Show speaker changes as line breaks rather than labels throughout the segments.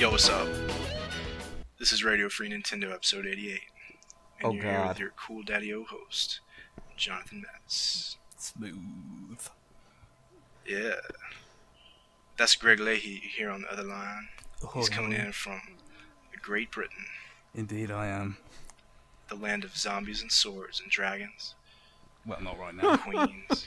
Yo, what's up? This is Radio Free Nintendo episode 88. And you're here with your cool daddy-o host, Jonathan Metz.
Smooth.
Yeah. That's Greg Leahy here on the other line. He's coming in from Great Britain.
Indeed I am.
The land of zombies and swords and dragons.
Well, not right now.
Queens.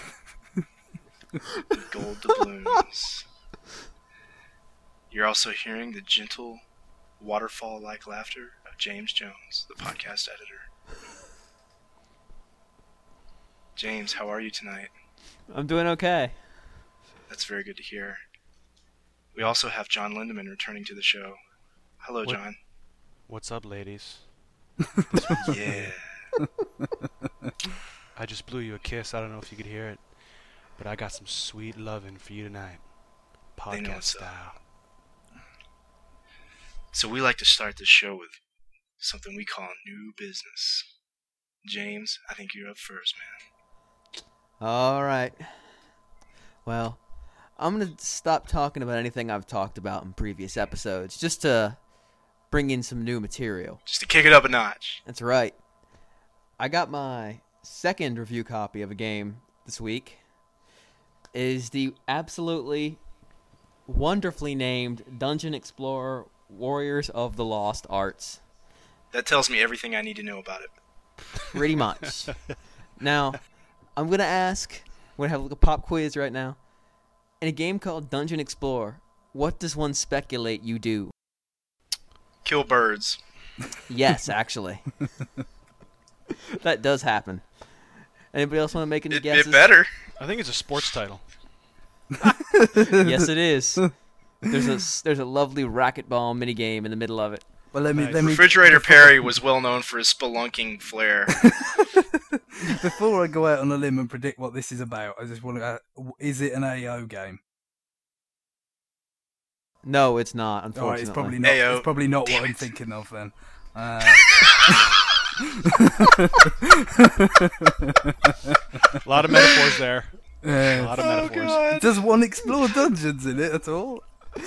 And gold doubloons. You're also hearing the gentle, waterfall-like laughter of James Jones, the podcast editor. James, how are you tonight?
I'm doing okay.
That's very good to hear. We also have John Lindemann returning to the show. Hello, John.
What's up, ladies?
Yeah.
I just blew you a kiss. I don't know if you could hear it, but I got some sweet loving for you tonight.
They know
Podcast
what's up.
style.
So we like to start this show with something we call new business. James, I think you're up first, man.
All right. Well, I'm going to stop talking about anything I've talked about in previous episodes, just to bring in some new material.
Just to kick it up a notch.
That's right. I got my second review copy of a game this week. It is the absolutely wonderfully named Dungeon Explorer Warriors of the Lost Arts.
That tells me everything I need to know about it.
Pretty much. Now, I'm going to have like a pop quiz right now. In a game called Dungeon Explorer, what does one speculate you do?
Kill birds.
Yes, actually. That does happen. Anybody else want to make any guesses?
It better.
I think it's a sports title.
Yes, it is. There's a lovely racquetball minigame in the middle of it.
Well, let me
Refrigerator Perry was well known for his spelunking flair.
Before I go out on a limb and predict what this is about, I just want to is it an AO game?
No, it's not, unfortunately.
Alright, it's probably not.
AO.
It's probably not
Damn
what I'm
it.
thinking of then.
A lot of metaphors there. A lot of metaphors.
Does one explore dungeons in it at all?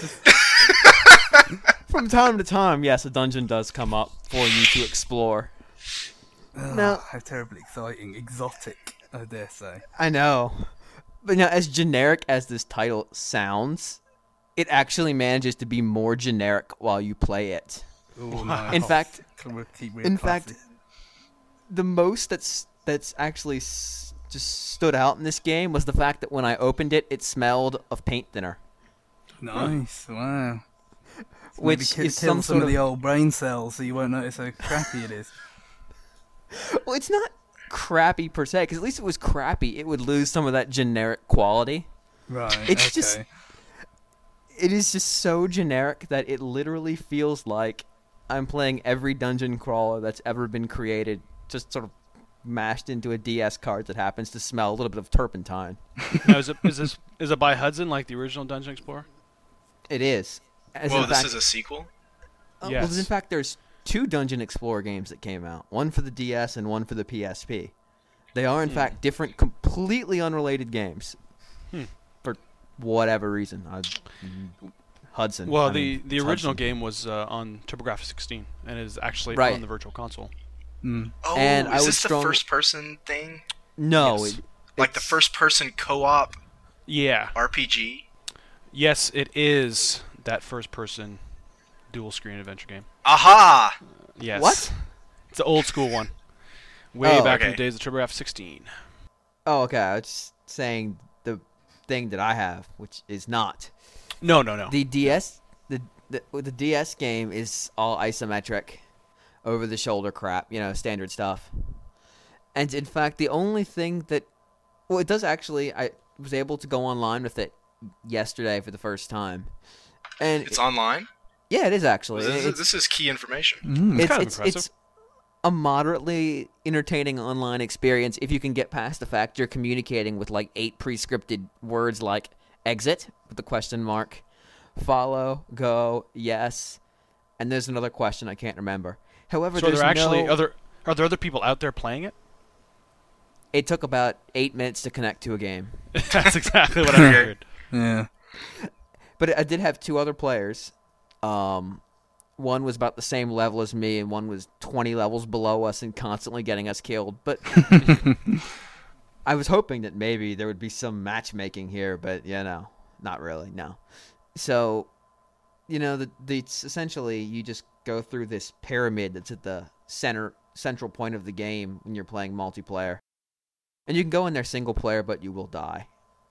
From time to time, yes, a dungeon does come up for you to explore. Now-
How terribly exciting, exotic, I dare say.
I know. But now, as generic as this title sounds, it actually manages to be more generic while you play it.
Ooh, nice.
In fact,
Keep real
In
classy.
fact, the most that's actually just stood out in this game was the fact that when I opened it, it smelled of paint thinner,
Nice, wow. So
which
maybe
is
kill
some
some
sort
of
of.
the old brain cells so you won't notice how crappy it is.
Well, it's not crappy per se, because at least if it was crappy, it would lose some of that generic quality.
Right,
It's
okay.
just- It is just so generic that it literally feels like I'm playing every dungeon crawler that's ever been created, just sort of mashed into a DS card that happens to smell a little bit of turpentine.
Now, is it by Hudson like the original Dungeon Explorer?
It is. As
Whoa,
in
this
fact,
is a sequel?
Well,
Yes.
in fact, there's 2 Dungeon Explorer games that came out. One for the DS and one for the PSP. They are, in fact, different, completely unrelated games. For whatever reason. Hudson.
Well,
I mean,
the
it's
original
Hudson.
game was on TurboGrafx 16, and it is actually
Right.
on the Virtual Console.
Mm.
Oh,
And I
is
would
this the
strong-
first-person thing?
No.
Yes.
Like the
it's-
first-person co-op
Yeah.
RPG?
Yes, it is that first-person dual-screen adventure game.
Aha!
Yes.
What?
It's the old school one. Way
Oh,
back in
okay.
the days of TurboGrafx 16.
Oh, okay. I was just saying the thing that I have, which is not.
No.
The DS, the DS game is all isometric, over-the-shoulder crap, standard stuff. And in fact, the only thing that, well, it does actually. I was able to go online with it yesterday for the first time, and
It's online?
yeah, it is actually.
This is key information.
It's kind of
it's
impressive.
a moderately entertaining online experience if you can get past the fact you're communicating with like 8 pre-scripted words like exit with the question mark, follow, go, yes, and there's another question I can't remember. However,
So are
there's
there actually
no...
are there other people out there playing it?
It took about 8 minutes to connect to a game.
That's exactly what I figured.
Yeah.
But I did have 2 other players, One was about the same level as me, and one was 20 levels below us and constantly getting us killed. But I was hoping that maybe there would be some matchmaking here, but not really, no. So, it's essentially you just go through this pyramid that's at the central point of the game when you're playing multiplayer. And you can go in there single player, but you will die.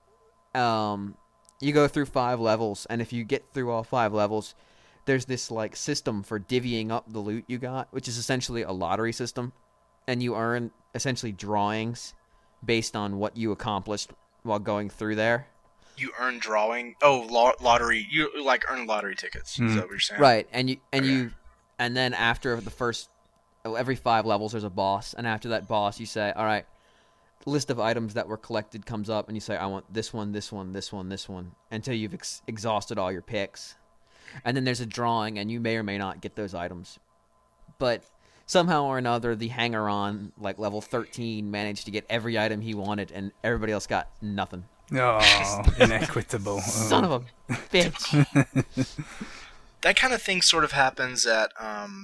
You go through 5 levels, and if you get through all 5 levels, there's this like system for divvying up the loot you got, which is essentially a lottery system, and you earn essentially drawings based on what you accomplished while going through there.
You earn lottery. You like earn lottery tickets. Is that what you're saying?
Right, and then after the first, every 5 levels there's a boss, and after that boss you say, all right, list of items that were collected comes up, and you say, I want this one, this one, this one, this one, until you've exhausted all your picks. And then there's a drawing, and you may or may not get those items. But somehow or another, the hanger-on, like level 13, managed to get every item he wanted, and everybody else got nothing.
Oh, inequitable.
Son of a bitch.
That kind of thing sort of happens at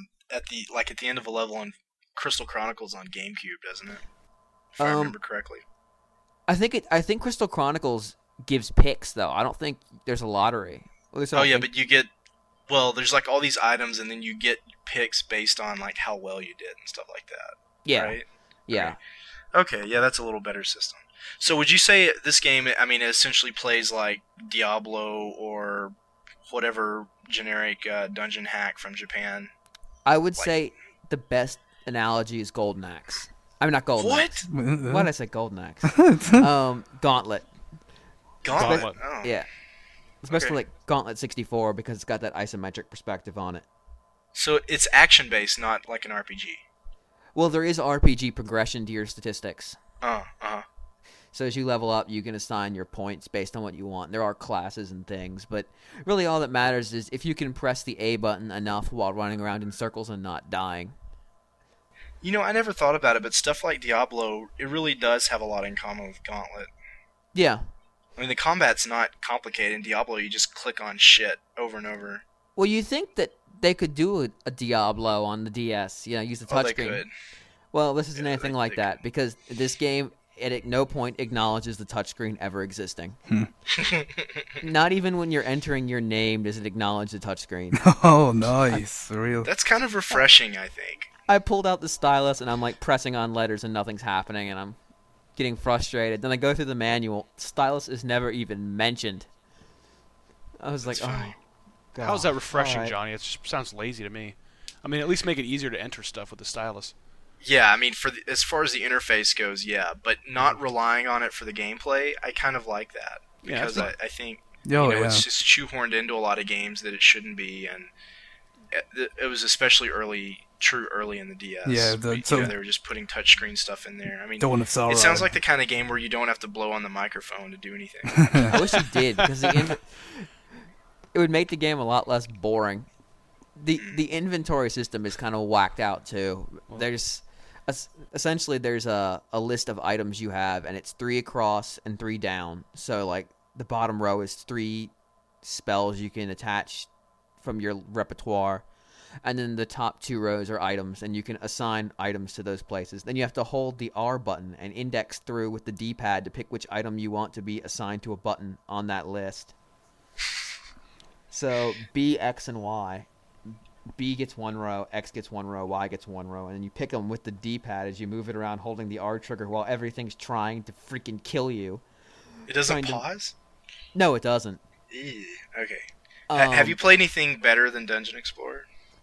the end of a level in Crystal Chronicles on GameCube, doesn't it? If I remember correctly.
I think Crystal Chronicles gives picks, though. I don't think there's a lottery.
But you get... Well, there's like all these items, and then you get picks based on like how well you did and stuff like that.
Yeah.
Right?
Yeah.
Okay, yeah, that's a little better system. So would you say this game, I mean, it essentially plays like Diablo or whatever generic dungeon hack from Japan?
I would say the best analogy is Golden Axe. I mean, not Golden Axe. Why did I say Golden Axe? Gauntlet.
Gauntlet? Oh.
Yeah. Especially like Gauntlet 64 because it's got that isometric perspective on it.
So it's action-based, not like an RPG?
Well, there is RPG progression to your statistics.
Uh-huh.
So as you level up, you can assign your points based on what you want. There are classes and things, but really all that matters is if you can press the A button enough while running around in circles and not dying.
I never thought about it, but stuff like Diablo, it really does have a lot in common with Gauntlet.
Yeah.
I mean, the combat's not complicated. In Diablo, you just click on shit over and over.
Well, you think that they could do a Diablo on the DS, use the touchscreen.
They could.
Well, this isn't anything like that, because this game, at no point acknowledges the touchscreen ever existing. Not even when you're entering your name does it acknowledge the touchscreen.
Oh, nice. Real.
That's kind of refreshing, I think.
I pulled out the stylus, and I'm like pressing on letters, and nothing's happening, and I'm getting frustrated. Then I go through the manual. Stylus is never even mentioned. I was like, oh, God.
How's that refreshing,
right.
Johnny? It just sounds lazy to me. I mean, at least make it easier to enter stuff with the stylus.
Yeah, I mean, as far as the interface goes, yeah, but not relying on it for the gameplay, I kind of like that. Because I think it's just shoehorned into a lot of games that it shouldn't be, and it was especially early in the DS.
Yeah,
they were just putting touchscreen stuff in there. I mean,
Dawn of Sorrow.
It sounds like the kind of game where you don't have to blow on the microphone to do anything.
I wish you did, because it would make the game a lot less boring. The inventory system is kind of whacked out too. There's essentially a list of items you have, and it's 3 across and 3 down. So like the bottom row is 3 spells you can attach from your repertoire, and then the top 2 rows are items, and you can assign items to those places. Then you have to hold the R button and index through with the D-pad to pick which item you want to be assigned to a button on that list. So B, X, and Y. B gets 1 row, X gets 1 row, Y gets 1 row, and then you pick them with the D-pad as you move it around holding the R trigger while everything's trying to freaking kill you.
It doesn't pause?
No, it doesn't.
Ew. Okay. Have you played anything better than Dungeon Explorer?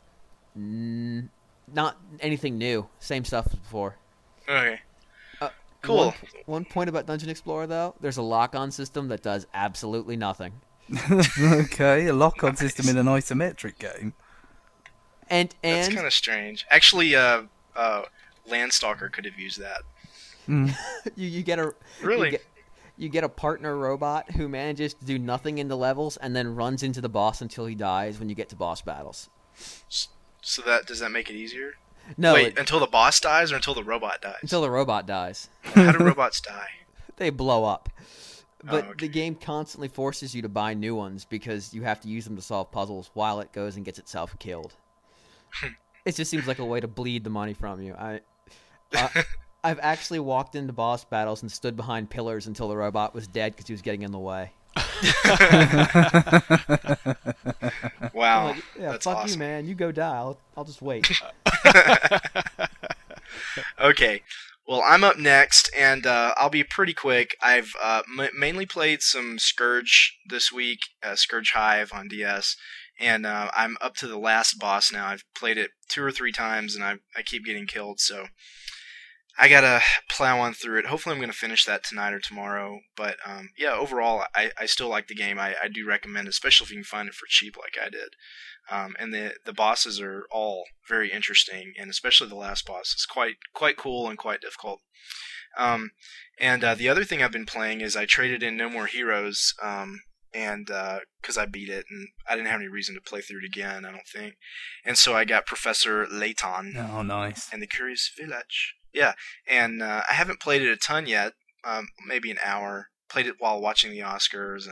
Not anything new. Same stuff as before.
Okay. Cool.
One point about Dungeon Explorer, though, there's a lock-on system that does absolutely nothing.
Okay, a lock-on system in an isometric game.
And
that's kind of strange. Actually, Landstalker could have used that.
you get a
really.
You get a partner robot who manages to do nothing in the levels and then runs into the boss until he dies when you get to boss battles.
So does that make it easier?
No.
Wait, until the boss dies or until the robot dies?
Until the robot dies.
How do robots die?
They blow up. But the game constantly forces you to buy new ones because you have to use them to solve puzzles while it goes and gets itself killed. It just seems like a way to bleed the money from you. I've actually walked into boss battles and stood behind pillars until the robot was dead because he was getting in the way.
Wow,
like, yeah,
that's
fuck
awesome.
you, man. You go die. I'll just wait.
Okay, well, I'm up next, and I'll be pretty quick. I've mainly played some Scourge this week, Scourge Hive on DS, and I'm up to the last boss now. I've played it 2 or 3 times, and I keep getting killed, so I gotta plow on through it. Hopefully I'm gonna finish that tonight or tomorrow. But yeah, overall, I still like the game. I do recommend, especially if you can find it for cheap like I did. And the bosses are all very interesting, and especially the last boss is quite cool and quite difficult. And the other thing I've been playing is I traded in No More Heroes, and because I beat it, and I didn't have any reason to play through it again, I don't think. And so I got Professor Layton.
Oh, nice.
And the Curious Village. Yeah, and I haven't played it a ton yet, maybe an hour. Played it while watching the Oscars,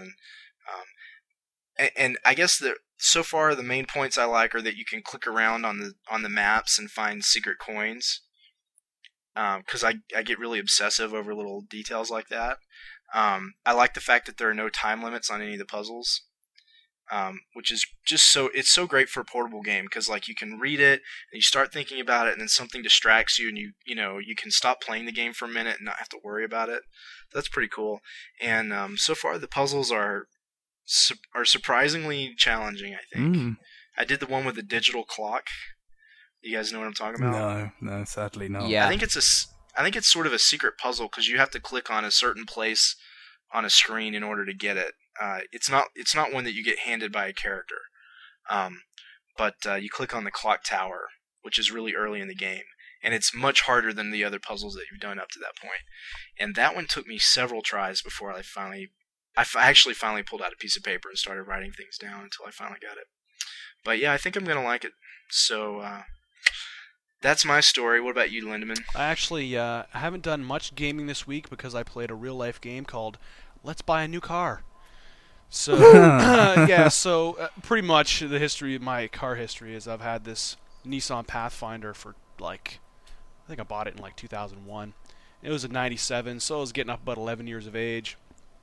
and I guess that so far the main points I like are that you can click around on the maps and find secret coins. Because I get really obsessive over little details like that. I like the fact that there are no time limits on any of the puzzles. Which is just it's so great for a portable game because like you can read it and you start thinking about it and then something distracts you and you can stop playing the game for a minute and not have to worry about it. That's pretty cool. And so far the puzzles are surprisingly challenging, I think. I did the one with the digital clock. You guys know what I'm talking about?
No, sadly not.
Yeah.
I think it's sort of a secret puzzle because you have to click on a certain place on a screen in order to get it. It's not one that you get handed by a character, but you click on the clock tower, which is really early in the game, and it's much harder than the other puzzles that you've done up to that point. And that one took me several tries before I actually finally pulled out a piece of paper and started writing things down until I finally got it. But yeah, I think I'm gonna like it. So that's my story. What about you, Lindemann?
I actually I haven't done much gaming this week because I played a real life game called Let's Buy a New Car. So yeah, so pretty much the history of my car history is I've had this Nissan Pathfinder for I think I bought it in 2001. It was a 97, so I was getting up about 11 years of age.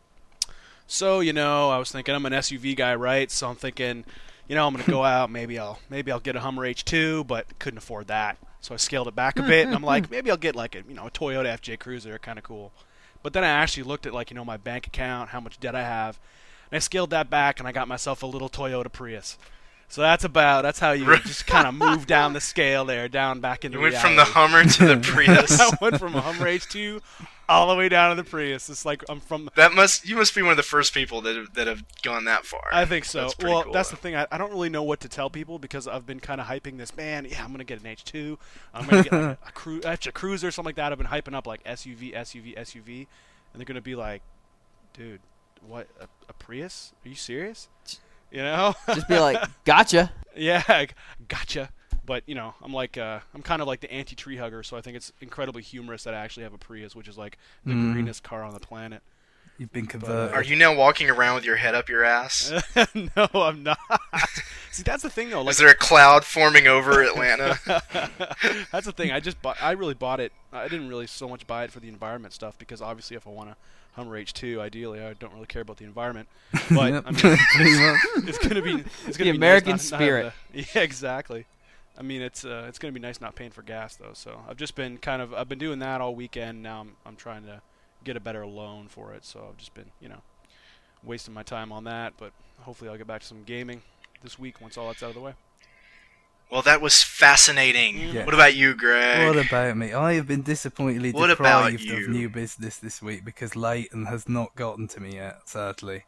So I was thinking I'm an SUV guy, right? So I'm thinking, I'm gonna go out, maybe I'll get a Hummer H2, but couldn't afford that. So I scaled it back a bit, and I'm like, maybe I'll get a Toyota FJ Cruiser, kind of cool. But then I actually looked at my bank account, how much debt I have. And I scaled that back, and I got myself a little Toyota Prius. So that's how you just kind of move down the scale there, down back into reality.
You went from the Hummer to the Prius.
I went from a Hummer H2 all the way down to the Prius. It's like I'm from.
You must be one of the first people that have gone that far.
I think so.
That's pretty cool,
that's the thing. I don't really know what to tell people because I've been kind of hyping this. Man, yeah, I'm gonna get an H2. I'm gonna get a cruiser, something like that. I've been hyping up SUV, and they're gonna be like, dude. What, a Prius? Are you serious?
Just be like, gotcha.
Yeah, gotcha. But I'm kind of like the anti-tree hugger, so I think it's incredibly humorous that I actually have a Prius, which is the greenest car on the planet.
You've been converted.
Are you now walking around with your head up your ass?
No, I'm not. See, that's the thing, though.
Is there a cloud forming over Atlanta?
That's the thing. I really bought it. I didn't really so much buy it for the environment stuff because obviously, if I want a Hummer H2, ideally, I don't really care about the environment. But
Yep.
I mean, it's gonna be
the American spirit.
Yeah, exactly. I mean, it's gonna be nice not paying for gas though. So I've just been I've been doing that all weekend. Now I'm trying to get a better loan for it. So I've just been wasting my time on that. But hopefully I'll get back to some gaming this week once all that's out of the way.
Well, that was fascinating.
Yeah.
What about you, Greg?
What about me? I have been disappointedly deprived of new business this week because Leighton has not gotten to me yet, sadly.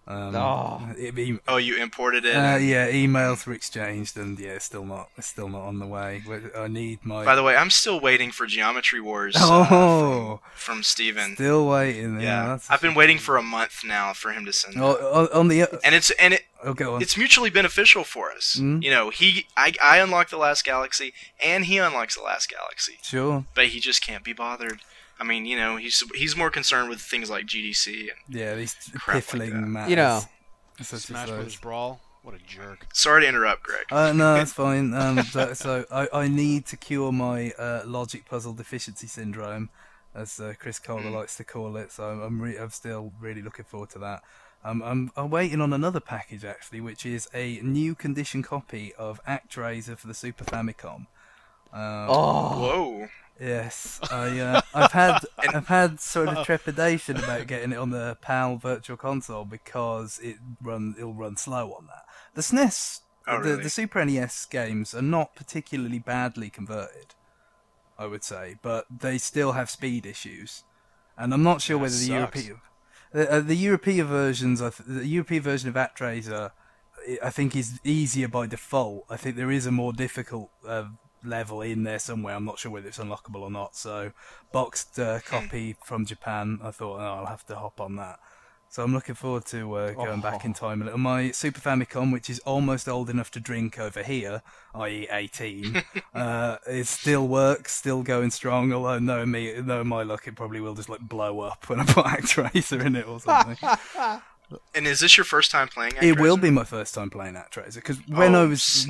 You imported it?
Yeah, emails were exchanged, and it's still not on the way. I need my.
By the way, I'm still waiting for Geometry Wars from Steven.
Still waiting.
Yeah, I've been waiting for a month now for him to send
it. It's
mutually beneficial for us. I unlock the Last Galaxy, and he unlocks the Last Galaxy.
Sure.
But he just can't be bothered. I mean, he's more concerned with things like GDC and
these piffling matters.
Smash Bros. Brawl. What a jerk.
Sorry to interrupt, Greg.
No, that's fine. So I need to cure my logic puzzle deficiency syndrome, as Chris Kohler likes to call it. So I'm still really looking forward to that. I'm waiting on another package actually, which is a new condition copy of ActRaiser for the Super Famicom.
Whoa.
Yes, I've had sort of trepidation about getting it on the PAL Virtual Console because it'll run slow on that. The SNES, the Super NES games are not particularly badly converted, I would say, but they still have speed issues, and I'm not sure whether the European version of ActRaiser, I think, is easier by default. I think there is a more difficult level in there somewhere. I'm not sure whether it's unlockable or not. So, boxed copy from Japan. I thought, I'll have to hop on that. So I'm looking forward to going back in time a little. My Super Famicom, which is almost old enough to drink over here, i.e. 18, it still works, still going strong. Although knowing my luck, it probably will just blow up when I put ActRaiser in it or something.
And is this your first time playing ActRaiser?
It will be my first time playing ActRaiser because when I was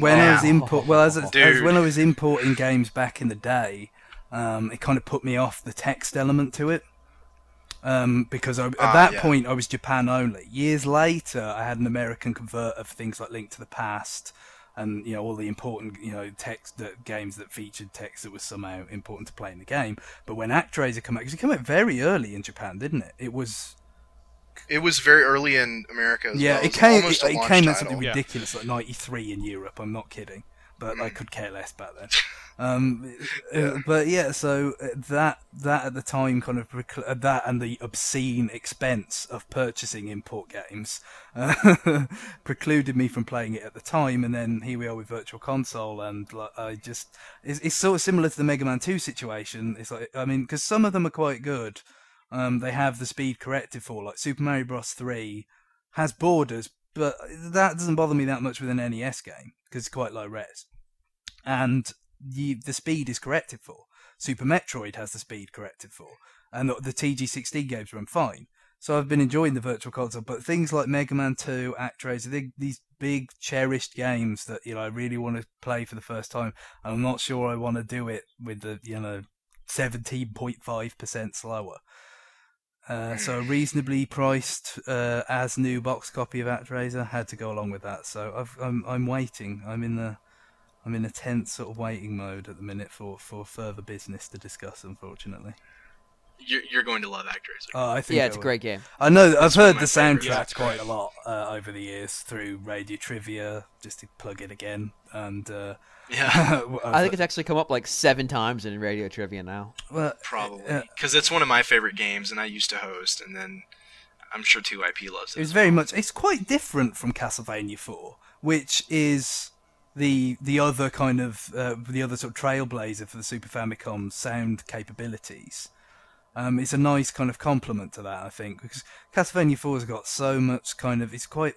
importing games back in the day, it kind of put me off the text element to it. Because at that point I was Japan only. Years later, I had an American converter for things like Link to the Past, and all the important text games that featured text that was somehow important to play in the game. But when ActRaiser came out, because it came out very early in Japan, didn't it? It was very early in America as well. It came out something ridiculous, like 93 in Europe. I'm not kidding, but I could care less back then. But so that at the time kind of that and the obscene expense of purchasing import games precluded me from playing it at the time. And then here we are with Virtual Console, and it's sort of similar to the Mega Man 2 situation. It's because some of them are quite good. They have the speed corrected for, like Super Mario Bros. 3 has borders, but that doesn't bother me that much with an NES game because it's quite low res. And the speed is corrected for. Super Metroid has the speed corrected for. And the TG16 games run fine. So I've been enjoying the Virtual Console, but things like Mega Man 2, ActRaiser, these big cherished games that I really want to play for the first time, and I'm not sure I want to do it with the 17.5% slower. So a reasonably priced as new box copy of ActRaiser had to go along with that. So I'm waiting. I'm in a tense sort of waiting mode at the minute for further business to discuss. Unfortunately,
you're going to love ActRaiser.
I think
it's a great game.
I know. I've heard the soundtrack quite a lot over the years through Radio Trivia, just to plug it again, and
I think it's actually come up 7 times in Radio Trivia now.
Well,
probably because it's one of my favorite games, and I used to host, and then I'm sure 2IP loves it.
It's quite different from Castlevania 4, which is the other kind of the other sort of trailblazer for the Super Famicom sound capabilities. It's a nice kind of complement to that, I think, because Castlevania 4 has got so much it's quite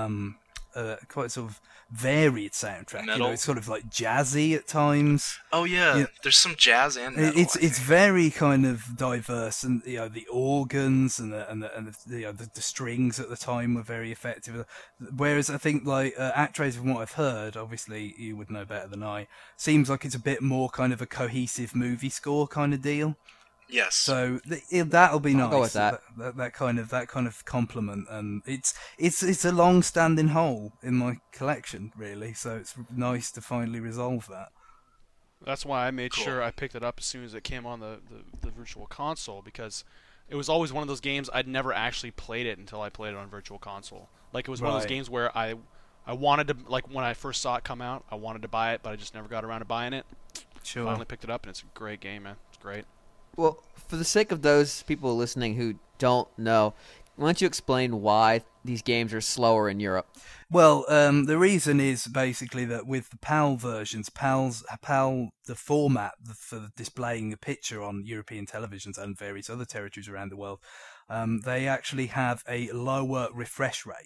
sort of varied soundtrack.
Metal.
It's sort of jazzy at times.
Oh yeah, there's some jazz and metal.
It's very kind of diverse, and the organs and the strings at the time were very effective. Whereas I think ActRaiser, from what I've heard, obviously you would know better than I, seems like it's a bit more kind of a cohesive movie score kind of deal.
Yes.
So that'll be nice.
I'll go with that.
That kind of compliment, and it's a long-standing hole in my collection, really. So it's nice to finally resolve that.
That's why I made sure I picked it up as soon as it came on the Virtual Console, because it was always one of those games I'd never actually played it until I played it on Virtual Console. It was one of those games where I wanted to, when I first saw it come out, I wanted to buy it, but I just never got around to buying it.
Sure.
Finally picked it up, and it's a great game, man. It's great.
Well, for the sake of those people listening who don't know, why don't you explain why these games are slower in Europe?
Well, the reason is basically that with the PAL versions, PAL, the format for displaying a picture on European televisions and various other territories around the world, they actually have a lower refresh rate.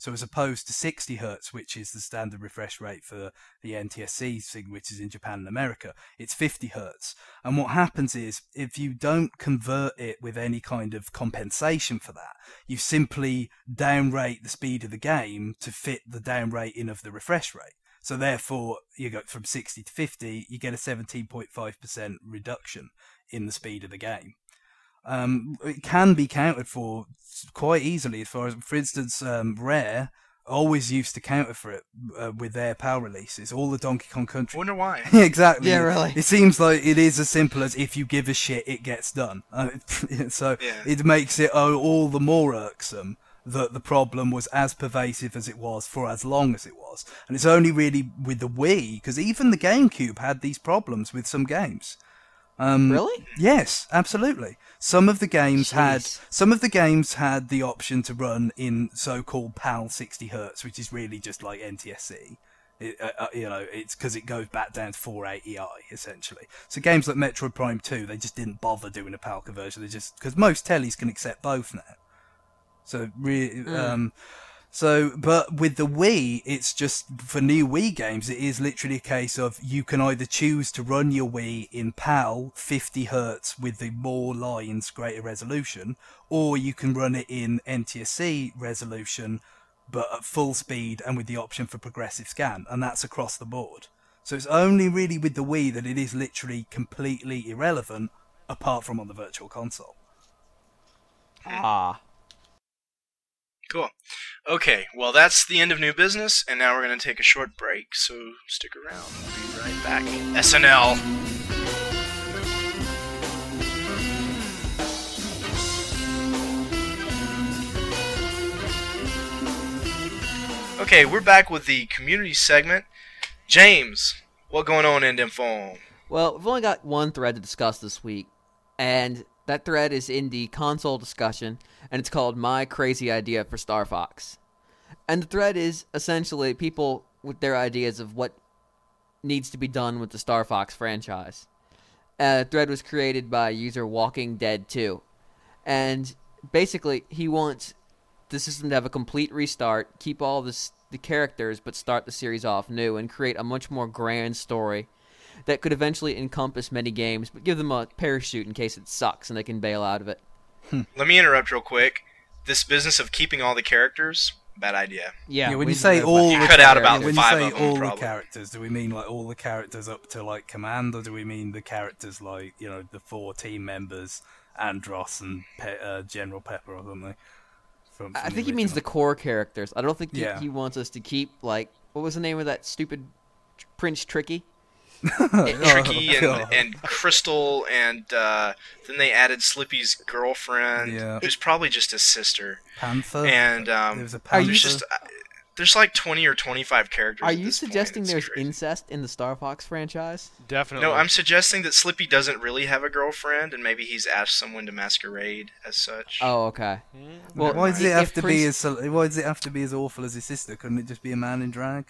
So as opposed to 60 hertz, which is the standard refresh rate for the NTSC thing, which is in Japan and America, it's 50 hertz. And what happens is, if you don't convert it with any kind of compensation for that, you simply downrate the speed of the game to fit the downrating of the refresh rate. So therefore, you go from 60 to 50, you get a 17.5% reduction in the speed of the game. It can be counted for quite easily, as far as, for instance, Rare always used to counter for it with their PAL releases, all the Donkey Kong Country.
I wonder why.
Exactly.
Yeah, really.
It seems like it is as simple as if you give a shit, it gets done. So it makes it all the more irksome that the problem was as pervasive as it was for as long as it was. And it's only really with the Wii, because even the GameCube had these problems with some games.
Really?
Yes, absolutely. Some of the games had the option to run in so-called PAL 60 hertz, which is really just like NTSC. It's because it goes back down to 480i essentially. So games like Metroid Prime 2, they just didn't bother doing a PAL conversion. They just, because most tellies can accept both now. So really, but with the Wii, it's just, for new Wii games, it is literally a case of you can either choose to run your Wii in PAL 50 hertz with the more lines, greater resolution, or you can run it in NTSC resolution, but at full speed and with the option for progressive scan, and that's across the board. So it's only really with the Wii that it is literally completely irrelevant, apart from on the Virtual Console.
Cool. Okay, well, that's the end of new business, and now we're going to take a short break, so stick around. We'll be right back. SNL. Okay, we're back with the community segment. James, what's going on in Info?
Well, we've only got one thread to discuss this week, and that thread is in the console discussion, and it's called My Crazy Idea for Star Fox. And the thread is essentially people with their ideas of what needs to be done with the Star Fox franchise. The thread was created by user Walking Dead 2. And basically, he wants the system to have a complete restart, keep all the characters, but start the series off new, and create a much more grand story that could eventually encompass many games, but give them a parachute in case it sucks and they can bail out of it.
Let me interrupt real quick. This business of keeping all the characters, bad idea.
Yeah, when you say all,
you cut out about 5 of them. When you say all
the characters, do we mean like all the characters up to like Command, or do we mean the characters like, you know, the 4 team members, Andros and General Pepper or something?
I think he means the core characters. I don't think he wants us to keep, like, what was the name of that stupid Prince Tricky?
Tricky and Crystal, and then they added Slippy's girlfriend, who's probably just his sister.
Panther.
And
there's a Panther.
There's like 20 or 25 characters.
Are you suggesting there's incest in the Star Fox franchise?
Definitely.
No, I'm suggesting that Slippy doesn't really have a girlfriend, and maybe he's asked someone to masquerade as such.
Oh, okay.
Well, why does it have to be as awful as his sister? Couldn't it just be a man in drag?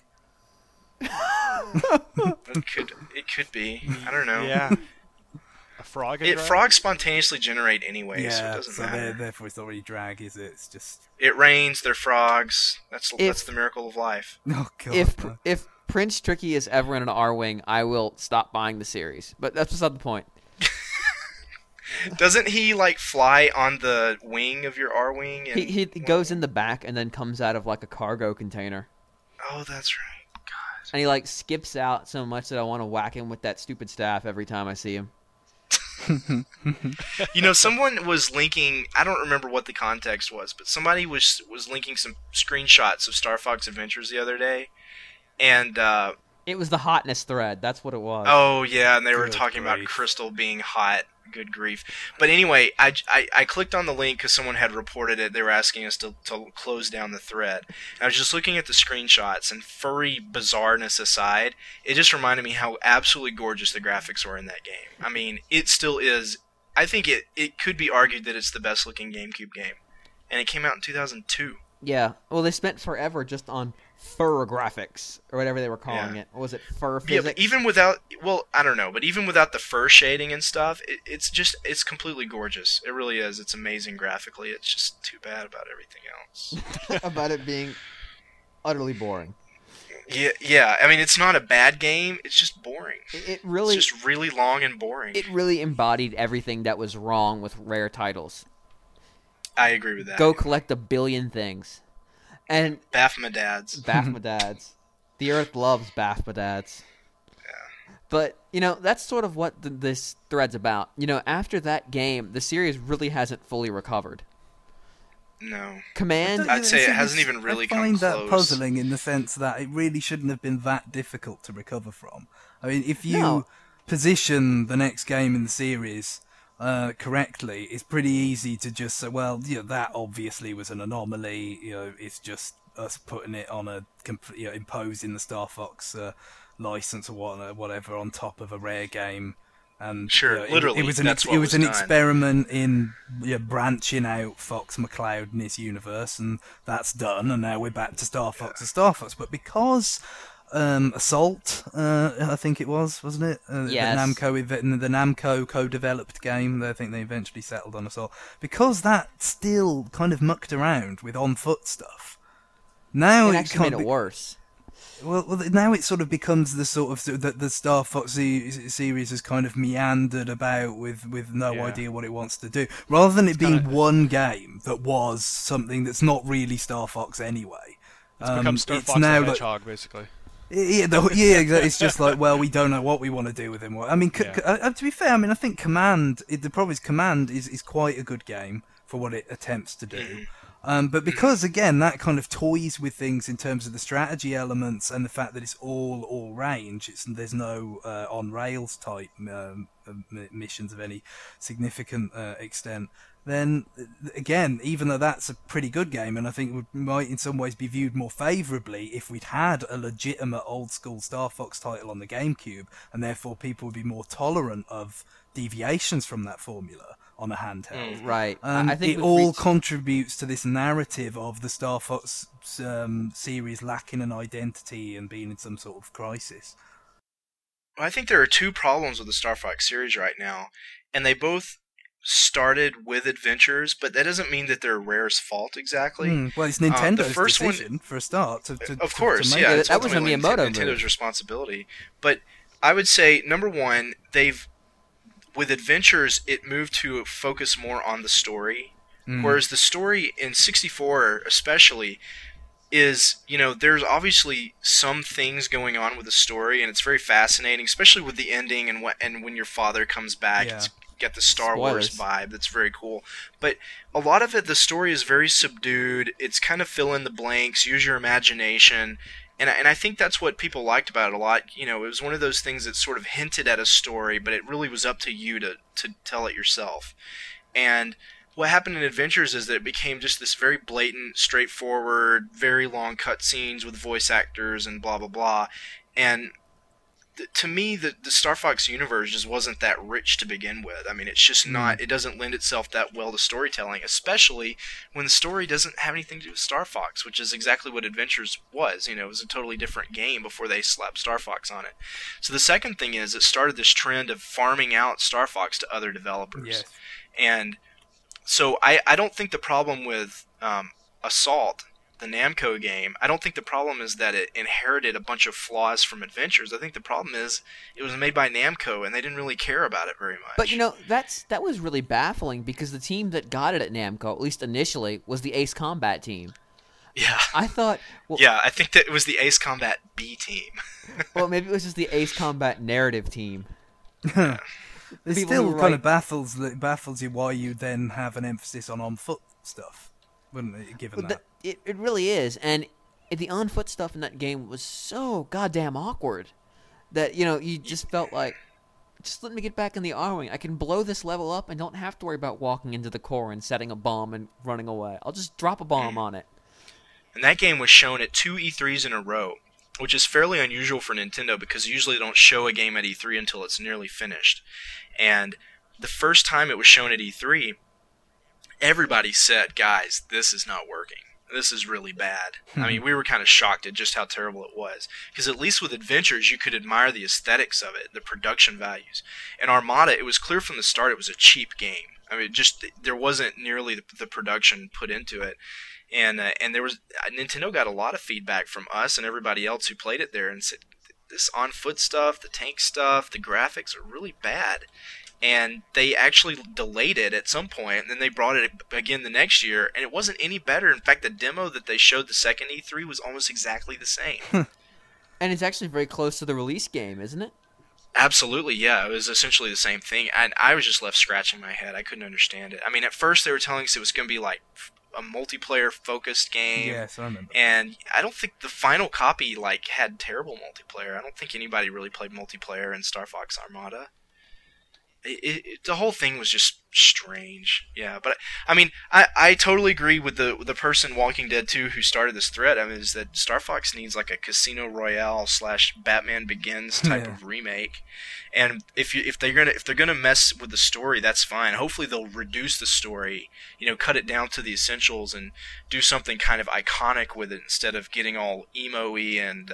It could be. I don't know.
Yeah. A frog.
Frogs spontaneously generate anyway, so it doesn't matter.
Therefore, it's not really drag, is it? It's just.
It rains. They're frogs. That's the miracle of life.
Oh God.
If Prince Tricky is ever in an R-wing, I will stop buying the series. But that's beside the point.
Doesn't he like fly on the wing of your R-wing?
He goes in the back and then comes out of like a cargo container.
Oh, that's right. God.
And he like skips out so much that I want to whack him with that stupid staff every time I see him.
You know, someone was linking, I don't remember what the context was, but somebody was linking some screenshots of Star Fox Adventures the other day, and
it was the hotness thread. That's what it was.
Oh yeah, and they were talking about Crystal being hot. Good grief. But anyway, I clicked on the link because someone had reported it. They were asking us to close down the thread. And I was just looking at the screenshots, and furry bizarreness aside, it just reminded me how absolutely gorgeous the graphics were in that game. I mean, it still is. I think it could be argued that it's the best looking GameCube game. And it came out in 2002.
Yeah. Well, they spent forever just on fur graphics, or whatever they were calling it. What was it, fur physics?
Yeah, but even without, well, I don't know, but even without the fur shading and stuff, it's completely gorgeous. It really is. It's amazing graphically. It's just too bad about everything else.
About it being utterly boring.
Yeah. I mean, it's not a bad game. It's just boring.
It's
just really long and boring.
It really embodied everything that was wrong with Rare titles.
I agree with that.
Go collect a billion things. And
Baphomet-Dads.
Baphomet-Dads. The Earth loves Baphomet-Dads.
Yeah.
But, that's sort of what this thread's about. After that game, the series really hasn't fully recovered.
No.
Command...
I'd say it hasn't even really come close.
I find that puzzling in the sense that it really shouldn't have been that difficult to recover from. I mean, if you position the next game in the series correctly, it's pretty easy to just say, well, that obviously was an anomaly. It's just us putting it on imposing the Star Fox license or whatever on top of a Rare game. And
sure, literally,
it was an experiment in branching out Fox McCloud and his universe, and that's done. And now we're back to Star Fox and Star Fox. But because Assault, I think it was, wasn't it?
Yes.
The Namco co-developed game. I think they eventually settled on Assault because that still kind of mucked around with on-foot stuff. Now
it actually made it worse.
Well, now it sort of becomes the sort of the Star Fox series has kind of meandered about with no idea what it wants to do, rather than it being one game that was something that's not really Star Fox anyway.
It's become Star Fox the Hedgehog, basically.
Yeah, it's just like, well, we don't know what we want to do with him. I mean, to be fair, I think Command. The problem is Command is quite a good game for what it attempts to do. But because, again, that kind of toys with things in terms of the strategy elements and the fact that it's all range, there's no on-rails type missions of any significant extent, then, again, even though that's a pretty good game, and I think might in some ways be viewed more favourably if we'd had a legitimate old-school Star Fox title on the GameCube, and therefore people would be more tolerant of deviations from that formula on a handheld.
Right. I think
it all contributes to this narrative of the Star Fox series lacking an identity and being in some sort of crisis.
Well, I think there are two problems with the Star Fox series right now, and they both started with Adventures, but that doesn't mean that they're Rare's fault exactly.
Well, it's Nintendo's decision for a start.
Of course,
that was a Miyamoto
Nintendo's responsibility. But I would say, number one, with Adventures, it moved to focus more on the story, whereas the story in 64 especially is, there's obviously some things going on with the story, and it's very fascinating, especially with the ending and when your father comes back. Yeah. It's got the Star Wars vibe that's very cool. But a lot of it, the story is very subdued. It's kind of fill in the blanks, use your imagination. And I think that's what people liked about it a lot. It was one of those things that sort of hinted at a story, but it really was up to you to tell it yourself. And what happened in Adventures is that it became just this very blatant, straightforward, very long cutscenes with voice actors and blah, blah, blah. And to me, the Star Fox universe just wasn't that rich to begin with. I mean, it's just not, it doesn't lend itself that well to storytelling, especially when the story doesn't have anything to do with Star Fox, which is exactly what Adventures was. It was a totally different game before they slapped Star Fox on it. So the second thing is it started this trend of farming out Star Fox to other developers.
Yes.
And so I don't think the problem with Assault, the Namco game, I don't think the problem is that it inherited a bunch of flaws from Adventures. I think the problem is it was made by Namco and they didn't really care about it very much.
But that was really baffling because the team that got it at Namco, at least initially, was the Ace Combat team.
Yeah.
I thought...
I think that it was the Ace Combat B team.
Well, maybe it was just the Ace Combat narrative team.
It still kind of baffles you why you then have an emphasis on foot stuff, wouldn't it, given that?
It really is, and the on-foot stuff in that game was so goddamn awkward that, you just felt like, just let me get back in the R-Wing. I can blow this level up and don't have to worry about walking into the core and setting a bomb and running away. I'll just drop a bomb on it.
And that game was shown at 2 E3s in a row, which is fairly unusual for Nintendo because usually they don't show a game at E3 until it's nearly finished. And the first time it was shown at E3, everybody said, guys, this is not working. This is really bad. I mean, we were kind of shocked at just how terrible it was. Because at least with Adventures, you could admire the aesthetics of it, the production values. In Armada, it was clear from the start it was a cheap game. I mean, just there wasn't nearly the production put into it, and there was Nintendo got a lot of feedback from us and everybody else who played it there and said this on foot stuff, the tank stuff, the graphics are really bad. And they actually delayed it at some point, and then they brought it again the next year, and it wasn't any better. In fact, the demo that they showed the second E3 was almost exactly the same.
And it's actually very close to the release game, isn't it?
Absolutely, yeah. It was essentially the same thing. And I was just left scratching my head. I couldn't understand it. I mean, at first they were telling us it was going to be like a multiplayer-focused game.
Yes, I remember.
And I don't think the final copy like had terrible multiplayer. I don't think anybody really played multiplayer in Star Fox Armada. The whole thing was just strange. Yeah, but I mean, I totally agree with the person Walking Dead 2 who started this thread. I mean, is that Star Fox needs like a Casino Royale / Batman Begins type of remake. And if they're gonna mess with the story, that's fine. Hopefully they'll reduce the story, cut it down to the essentials and do something kind of iconic with it instead of getting all emo-y and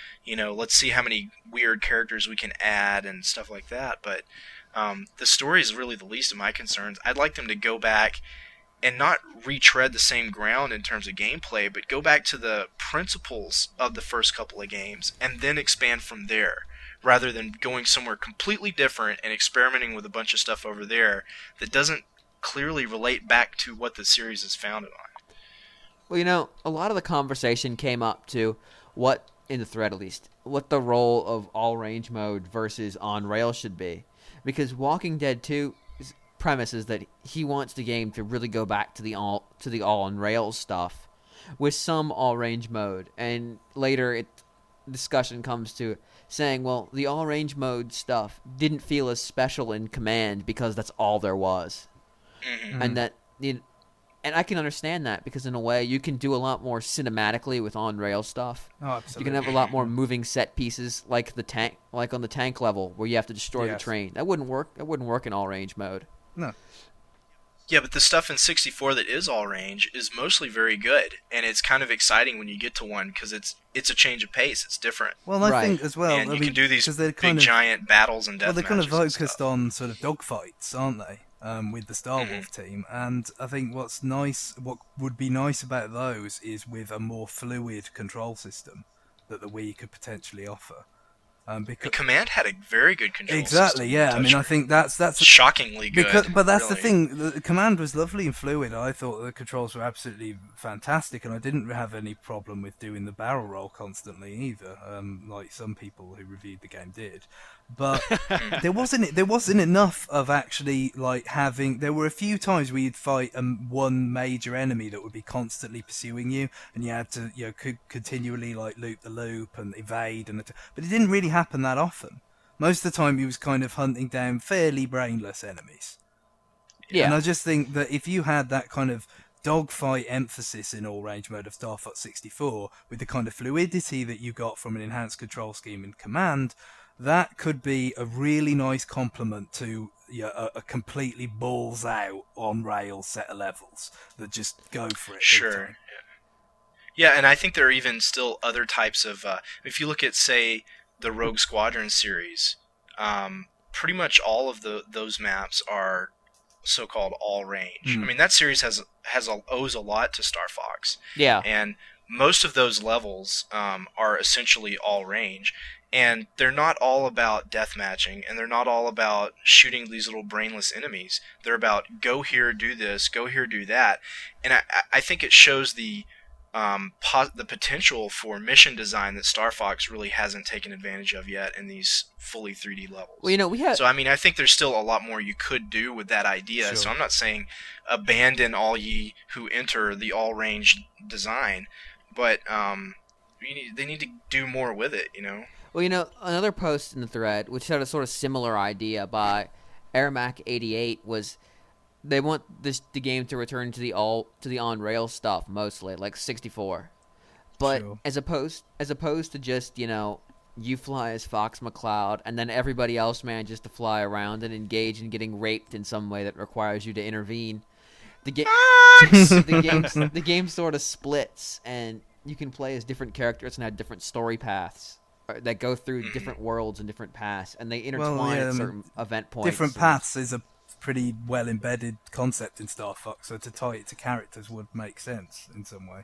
let's see how many weird characters we can add and stuff like that. But the story is really the least of my concerns. I'd like them to go back and not retread the same ground in terms of gameplay, but go back to the principles of the first couple of games and then expand from there, rather than going somewhere completely different and experimenting with a bunch of stuff over there that doesn't clearly relate back to what the series is founded on.
Well, a lot of the conversation came up to what, in the thread at least, what the role of all-range mode versus on-rail should be. Because Walking Dead 2's premise is that he wants the game to really go back to the all on rails stuff with some all range mode, and later discussion comes to saying, well, the all range mode stuff didn't feel as special in Command because that's all there was, and that and I can understand that because in a way you can do a lot more cinematically with on-rail stuff.
Oh, absolutely.
You can have a lot more moving set pieces like on the tank level where you have to destroy the train. That wouldn't work. That wouldn't work in all-range mode.
No.
Yeah, but the stuff in 64 that is all-range is mostly very good, and it's kind of exciting when you get to one because it's a change of pace. It's different.
Well, I think as well,
and you can do these big giant battles and death matches.
Well, they're kind of focused on sort of dogfights, aren't they? With the Star Wolf team, and I think what would be nice about those is with a more fluid control system that the Wii could potentially offer.
Because Command had a very good control
exactly,
system.
Yeah. I mean, I think that's
shockingly good.
But that's
really.
the thing. The Command was lovely and fluid. I thought the controls were absolutely fantastic, and I didn't have any problem with doing the barrel roll constantly either, like some people who reviewed the game did. But there wasn't enough of actually like having. There were a few times where you'd fight one major enemy that would be constantly pursuing you, and you had to continually like loop the loop and evade, but it didn't really happen that often. Most of the time, he was kind of hunting down fairly brainless enemies. Yeah, and I just think that if you had that kind of dogfight emphasis in all-range mode of Star Fox 64, with the kind of fluidity that you got from an enhanced control scheme in Command, that could be a really nice complement to a completely balls out on rail set of levels that just go for it.
Sure. Yeah, and I think there are even still other types of. If you look at, say, the Rogue Squadron series, pretty much all of those maps are so-called all range. I mean, that series owes a lot to Star Fox.
Yeah,
and most of those levels are essentially all range. And they're not all about death matching, and they're not all about shooting these little brainless enemies. They're about go here, do this, go here, do that. And I think it shows the potential for mission design that Star Fox really hasn't taken advantage of yet in these fully 3D levels.
Well,
So, I mean, I think there's still a lot more you could do with that idea. Sure. So I'm not saying abandon all ye who enter the all-range design, but they need to do more with it,
Well, another post in the thread, which had a sort of similar idea by Airmac88, was they want the game to return to the on-rail stuff mostly, like 64. But sure. as opposed to just, you fly as Fox McCloud, and then everybody else manages to fly around and engage in getting raped in some way that requires you to intervene. The game sort of splits, and you can play as different characters and have different story paths that go through different worlds and different paths, and they intertwine at certain event points.
Different paths is a pretty well embedded concept in Star Fox, so to tie it to characters would make sense in some way.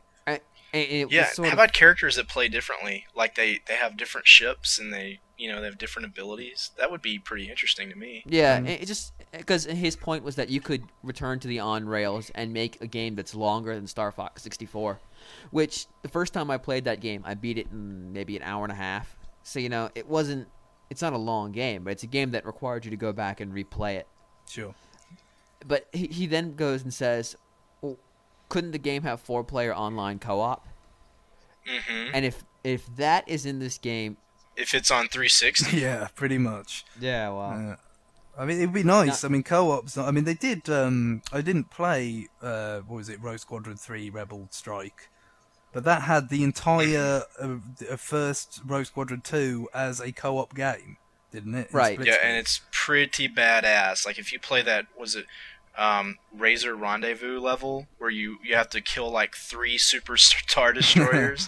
How about characters that play differently? Like they have different ships and they have different abilities. That would be pretty interesting to me.
Yeah, it just because his point was that you could return to the on rails and make a game that's longer than Star Fox 64, which the first time I played that game, I beat it in maybe an hour and a half. So it's not a long game, but it's a game that required you to go back and replay it.
Sure.
But he then goes and says, well, couldn't the game have 4-player online co-op?
Mm-hmm.
And if that is in this game...
If it's on 360?
Yeah, pretty much.
Yeah, well...
I mean, it would be nice. I mean, co-ops... I mean, they did... I didn't play, Rogue Squadron 3 Rebel Strike. But that had the entire first Rogue Squadron 2 as a co-op game, didn't it?
Right.
Yeah, and it's pretty badass. Like, if you play that... Was it... Razor Rendezvous level where you have to kill like 3 super Star Destroyers.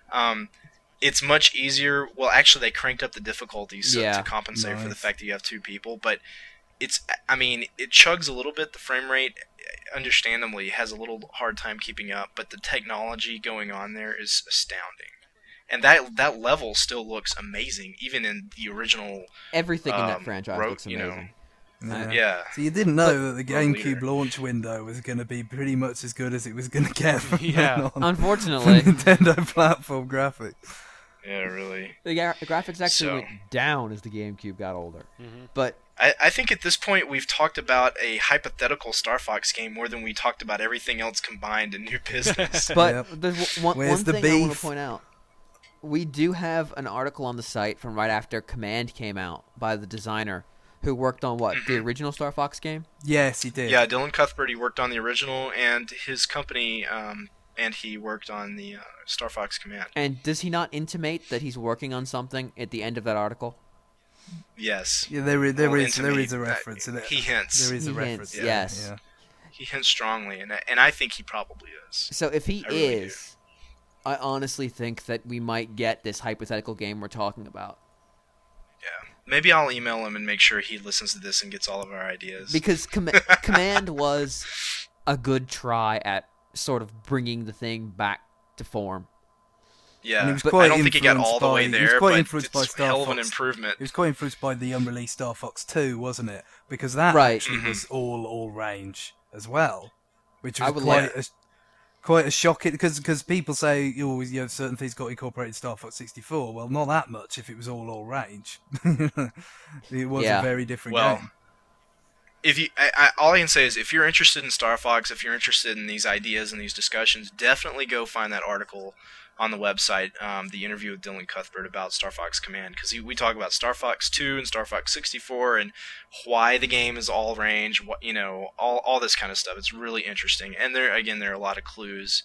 It's much easier. Well, actually, they cranked up the difficulty to compensate for the fact that you have 2 people. But it chugs a little bit. The frame rate, understandably, has a little hard time keeping up. But the technology going on there is astounding. And that level still looks amazing, even in the original.
Everything in that franchise looks amazing.
Yeah.
So you didn't know that the GameCube launch window was going to be pretty much as good as it was going to get from
unfortunately.
Nintendo platform graphics.
Yeah, really.
The graphics actually went down as the GameCube got older.
Mm-hmm.
But
I think at this point we've talked about a hypothetical Star Fox game more than we talked about everything else combined in new business.
But there's one thing I want to point out. We do have an article on the site from right after Command came out by the designer who worked on the original Star Fox game?
Yes, he did.
Yeah, Dylan Cuthbert, he worked on the original, and his company, and he worked on the Star Fox Command.
And does he not intimate that he's working on something at the end of that article?
Yes.
Yeah, there is a reference.
He hints.
There is a reference.
Hints, yes.
Yeah.
He hints strongly, and I think he probably is.
So if he is, I honestly think that we might get this hypothetical game we're talking about.
Yeah. Maybe I'll email him and make sure he listens to this and gets all of our ideas.
Because Command was a good try at sort of bringing the thing back to form.
Yeah, but I don't think he got all the way there, but it's a hell of an improvement.
It was quite influenced by the unreleased Star Fox 2, wasn't it? Because that actually was all range as well, which was quite a shocking, because people say certain things got incorporated in Star Fox 64. Well, not that much if it was all range. It was a very different game.
If you, all I can say is if you're interested in Star Fox, if you're interested in these ideas and these discussions, definitely go find that article on the website, the interview with Dylan Cuthbert about Star Fox Command, because we talk about Star Fox 2 and Star Fox 64 and why the game is all range, all this kind of stuff. It's really interesting, and there are a lot of clues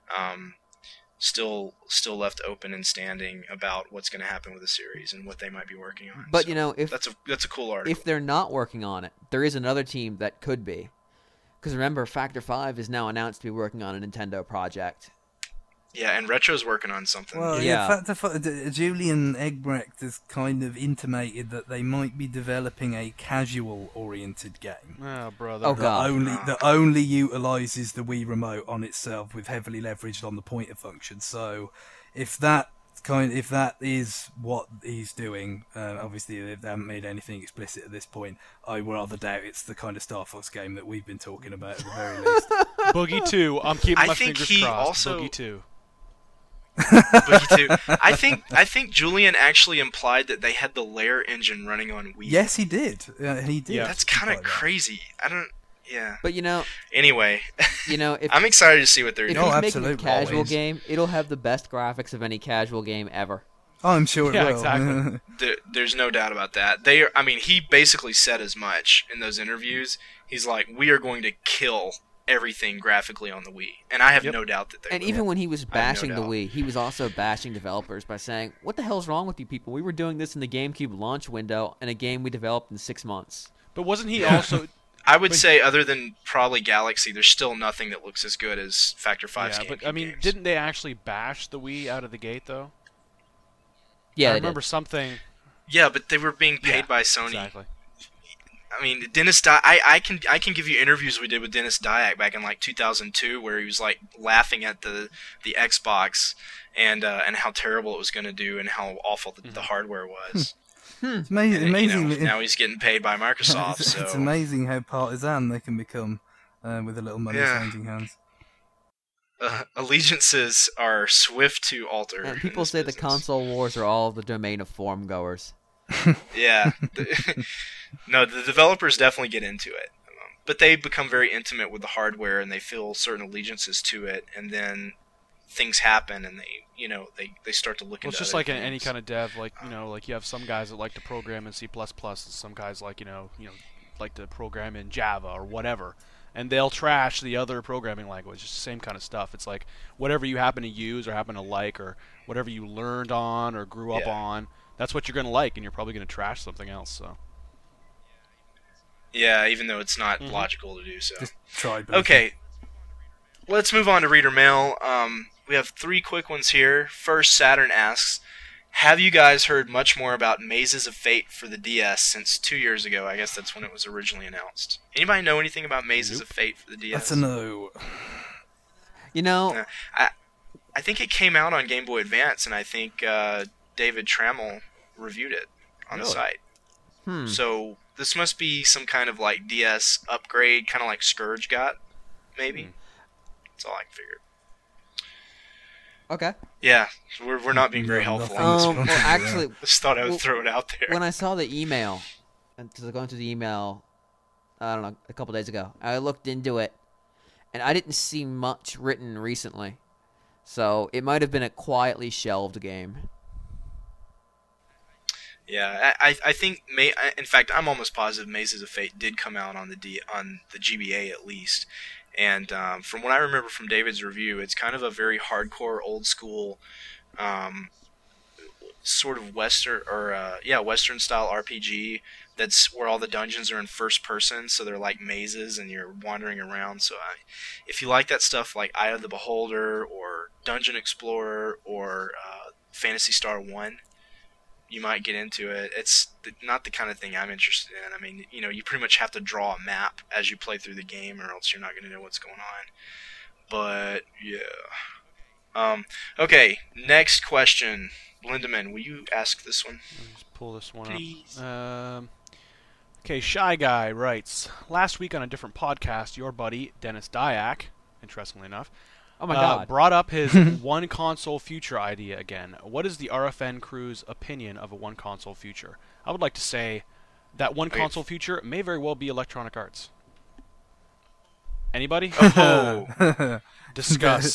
still left open and standing about what's going to happen with the series and what they might be working on.
But
if that's a cool article.
If they're not working on it, there is another team that could be, because remember, Factor 5 is now announced to be working on a Nintendo project.
Yeah, and Retro's working on something.
Well, Julian Egbrecht has kind of intimated that they might be developing a casual-oriented game.
Oh, brother.
Oh, God.
That only utilises the Wii Remote on itself, with heavily leveraged on the pointer function. So, if that is what he's doing, obviously they haven't made anything explicit at this point. I rather doubt it's the kind of Star Fox game that we've been talking about at the very least.
Boogie 2. I'm keeping my fingers crossed. Boogie 2.
I think Julian actually implied that they had the Lair engine running on Wii.
Yes, he did. He did.
Yeah. That's kind of crazy. Yeah.
But
Anyway,
if
I'm excited to see what they're doing.
If he's making a casual game, it'll have the best graphics of any casual game ever.
Oh, I'm sure it will.
Exactly.
There's no doubt about that. He basically said as much in those interviews. He's like, we are going to kill everything graphically on the Wii, and I have no doubt that they
will. Even when he was bashing the Wii, he was also bashing developers by saying, what the hell's wrong with you people? We were doing this in the GameCube launch window in a game we developed in 6 months.
But wasn't he also...
I would say, other than probably Galaxy, there's still nothing that looks as good as Factor 5's GameCube
but games. Didn't they actually bash the Wii out of the gate, though?
Yeah,
I remember something...
Yeah, but they were being paid by Sony.
Exactly.
mean, I can give you interviews we did with Dennis Dyack back in like 2002, where he was like laughing at the Xbox and how terrible it was going to do and how awful the hardware was.
It's amazing.
Now he's getting paid by Microsoft.
It's amazing how partisan they can become with a little money changing hands.
Allegiances are swift to alter.
And people say the console wars are all the domain of forum goers.
Yeah. No, the developers definitely get into it. But they become very intimate with the hardware and they feel certain allegiances to it, and then things happen and they start to look into it.
It's just like any kind of dev, like you have some guys that like to program in C++, and some guys like like to program in Java or whatever. And they'll trash the other programming language. It's the same kind of stuff. It's like whatever you happen to use or happen to like, or whatever you learned on or grew up on, that's what you're going to like, and you're probably going to trash something else. So.
Yeah, even though it's not logical to do so.
Just try.
Okay, let's move on to Reader Mail. We have 3 quick ones here. First, Saturn asks, have you guys heard much more about Mazes of Fate for the DS since 2 years ago? I guess that's when it was originally announced. Anybody know anything about Mazes of Fate for the DS?
That's a no.
I think it came out on Game Boy Advance, and I think David Trammell reviewed it on the site. So this must be some kind of like DS upgrade, kind of like Scourge got, maybe. That's all I can figure.
Okay.
Yeah, we're not being very helpful on this one.
Well, actually,
just thought I would throw it out there.
When I saw the email, and going through the email, I don't know, a couple days ago, I looked into it, and I didn't see much written recently, so it might have been a quietly shelved game.
Yeah, I think in fact I'm almost positive Mazes of Fate did come out on the GBA at least. And from what I remember from David's review, it's kind of a very hardcore, old school, sort of Western style RPG. That's where all the dungeons are in first person, so they're like mazes, and you're wandering around. So if you like that stuff, like Eye of the Beholder or Dungeon Explorer or Phantasy Star 1, you might get into it. It's not the kind of thing I'm interested in. I mean, you pretty much have to draw a map as you play through the game, or else you're not going to know what's going on. But yeah. Okay, next question. Lindemann, will you ask this one?
Let me just pull this one
Please.
up. Okay, Shy Guy writes, last week on a different podcast, your buddy Dennis Dyack, interestingly enough,
Oh my God!
Brought up his one console future idea again. What is the RFN crew's opinion of a one console future? I would like to say that one console future may very well be Electronic Arts. Anybody?
Oh.
Discuss.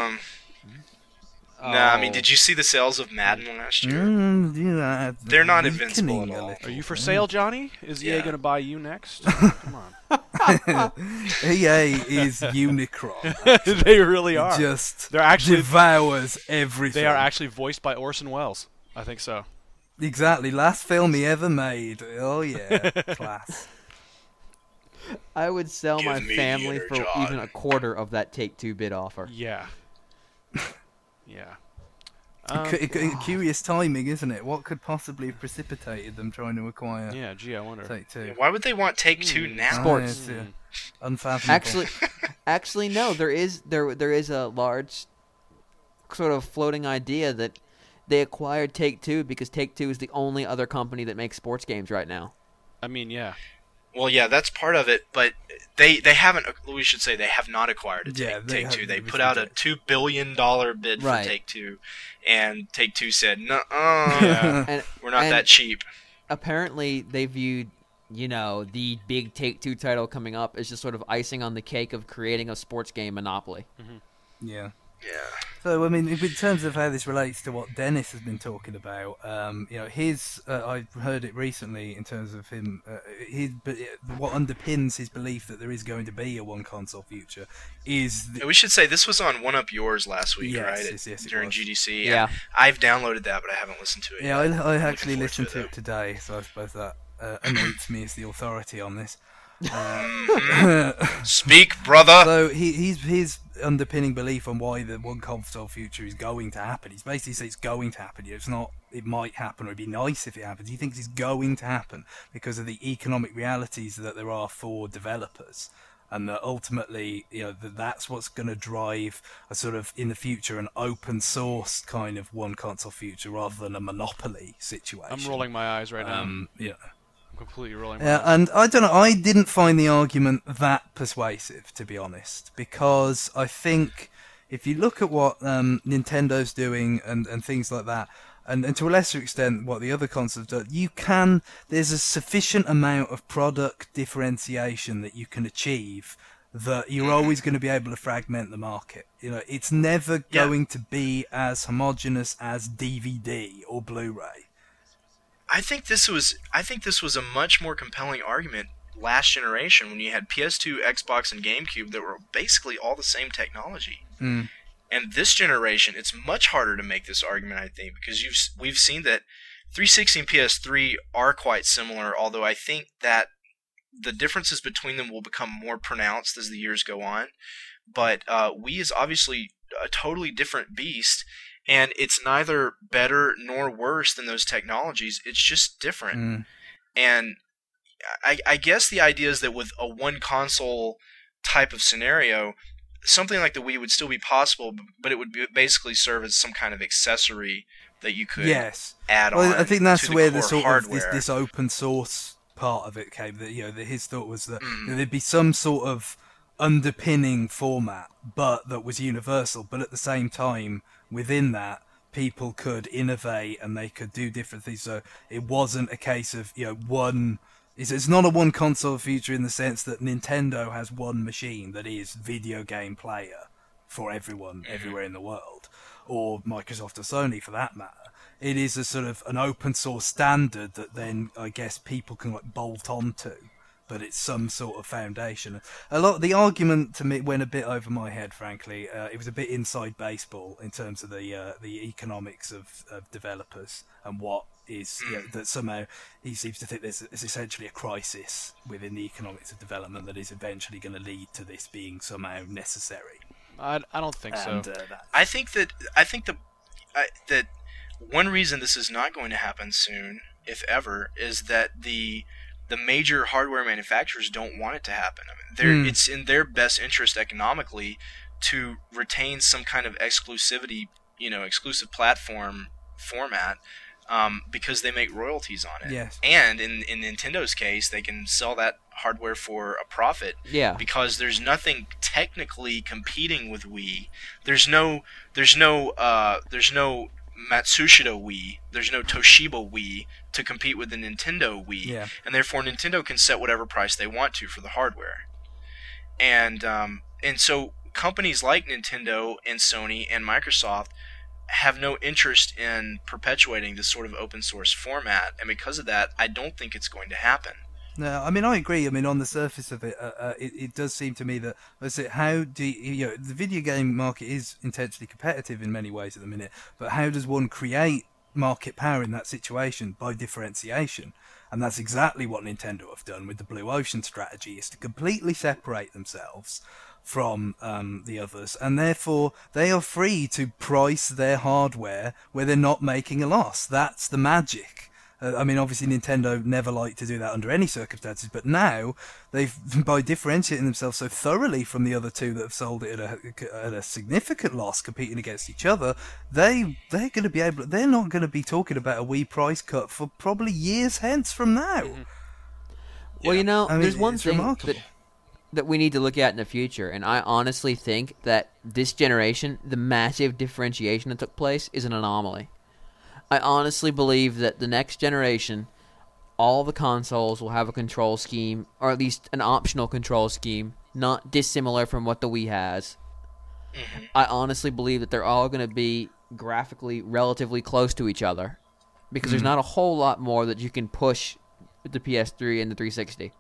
No, I mean, did you see the sales of Madden last year? They're not invincible at all.
Are you for sale, Johnny? Is EA going to buy you next? Come on.
EA is Unicron.
They really are.
They're actually devours everything.
They are actually voiced by Orson Welles. I think so.
Exactly. Last film he ever made. Oh, yeah. Class.
I would sell my family for even a quarter of that Take-Two bid offer.
Yeah. Yeah.
Curious timing, isn't it? What could possibly have precipitated them trying to acquire?
Yeah, gee, I wonder.
Take-Two.
Why would they want Take-Two now?
Sports.
Unfathomable.
Actually, no. There is a large sort of floating idea that they acquired Take-Two because Take-Two is the only other company that makes sports games right now.
I mean, yeah.
Well, yeah, that's part of it, but they haven't. We should say they have not acquired a Take-Two. They put out a $2 billion bid for Take-Two, and Take-Two said, "Nuh-uh, we're not that cheap."
Apparently, they viewed, the big Take-Two title coming up as just sort of icing on the cake of creating a sports game monopoly.
Mm-hmm. Yeah.
Yeah.
So, I mean, in terms of how this relates to what Dennis has been talking about, I heard it recently in terms of him, what underpins his belief that there is going to be a one-console future is...
we should say this was on One Up Yours last week, right?
Yes,
during GDC.
Yeah.
I've downloaded that, but I haven't listened to it yet.
I actually listened to it today, so I suppose that anoints me as the authority on this.
Speak, brother.
So his underpinning belief on why the one console future is going to happen. He's basically said it's going to happen. It's not it might happen, or it'd be nice if it happens. He thinks it's going to happen because of the economic realities that there are for developers, and that ultimately, that's what's going to drive a sort of, in the future, an open source kind of one console future rather than a monopoly situation.
I'm rolling my eyes right now.
Yeah.
I'm completely rolling my eyes.
And I don't know, I didn't find the argument that persuasive, to be honest, because I think if you look at what Nintendo's doing and things like that, and to a lesser extent what the other consoles do, there's a sufficient amount of product differentiation that you can achieve that you're always going to be able to fragment the market. It's never going to be as homogeneous as DVD or Blu-ray.
I think this was a much more compelling argument last generation when you had PS2, Xbox, and GameCube that were basically all the same technology. And this generation, it's much harder to make this argument, I think, because we've seen that 360 and PS3 are quite similar, although I think that the differences between them will become more pronounced as the years go on. But Wii is obviously a totally different beast, and it's neither better nor worse than those technologies. It's just different. And I guess the idea is that with a one-console type of scenario, something like the Wii would still be possible, but it would basically serve as some kind of accessory that you could add on.
I think that's
to the
where
core
the sort
hardware.
of this open source part of it came. That his thought was that there'd be some sort of underpinning format, but that was universal. But at the same time, within that, people could innovate and they could do different things. So it wasn't a case of one. It's not a one console future in the sense that Nintendo has one machine that is video game player for everyone everywhere in the world, or Microsoft or Sony for that matter. It is a sort of an open source standard that then I guess people can bolt onto, but it's some sort of foundation. A lot of the argument to me went a bit over my head, frankly. It was a bit inside baseball in terms of the economics of developers and what is that somehow he seems to think there's essentially a crisis within the economics of development that is eventually going to lead to this being somehow necessary.
I don't think so.
I think that one reason this is not going to happen soon, if ever, is that the major hardware manufacturers don't want it to happen. I mean, it's in their best interest economically to retain some kind of exclusivity, exclusive platform format. Because they make royalties on it.
Yes.
And in Nintendo's case, they can sell that hardware for a profit.
Yeah.
Because there's nothing technically competing with Wii. There's no Matsushita Wii. There's no Toshiba Wii to compete with the Nintendo Wii.
Yeah.
And therefore Nintendo can set whatever price they want to for the hardware. And so companies like Nintendo and Sony and Microsoft have no interest in perpetuating this sort of open source format, and because of that, I don't think it's going to happen.
No, I mean, I agree. I mean, on the surface of it, it does seem to me that, how do the video game market is intensely competitive in many ways at the minute, but how does one create market power in that situation? By differentiation. And that's exactly what Nintendo have done with the Blue Ocean strategy, is to completely separate themselves from the others, and therefore they are free to price their hardware where they're not making a loss. That's the magic. I mean, obviously Nintendo never liked to do that under any circumstances, but now they've, by differentiating themselves so thoroughly from the other two that have sold it at a significant loss, competing against each other, they're going to be able. They're not going to be talking about a Wii price cut for probably years hence from now.
Well, there's one thing that we need to look at in the future, and I honestly think that this generation, the massive differentiation that took place, is an anomaly. I honestly believe that the next generation, all the consoles will have a control scheme, or at least an optional control scheme, not dissimilar from what the Wii has. Mm-hmm. I honestly believe that they're all going to be graphically relatively close to each other, because there's not a whole lot more that you can push with the PS3 and the 360.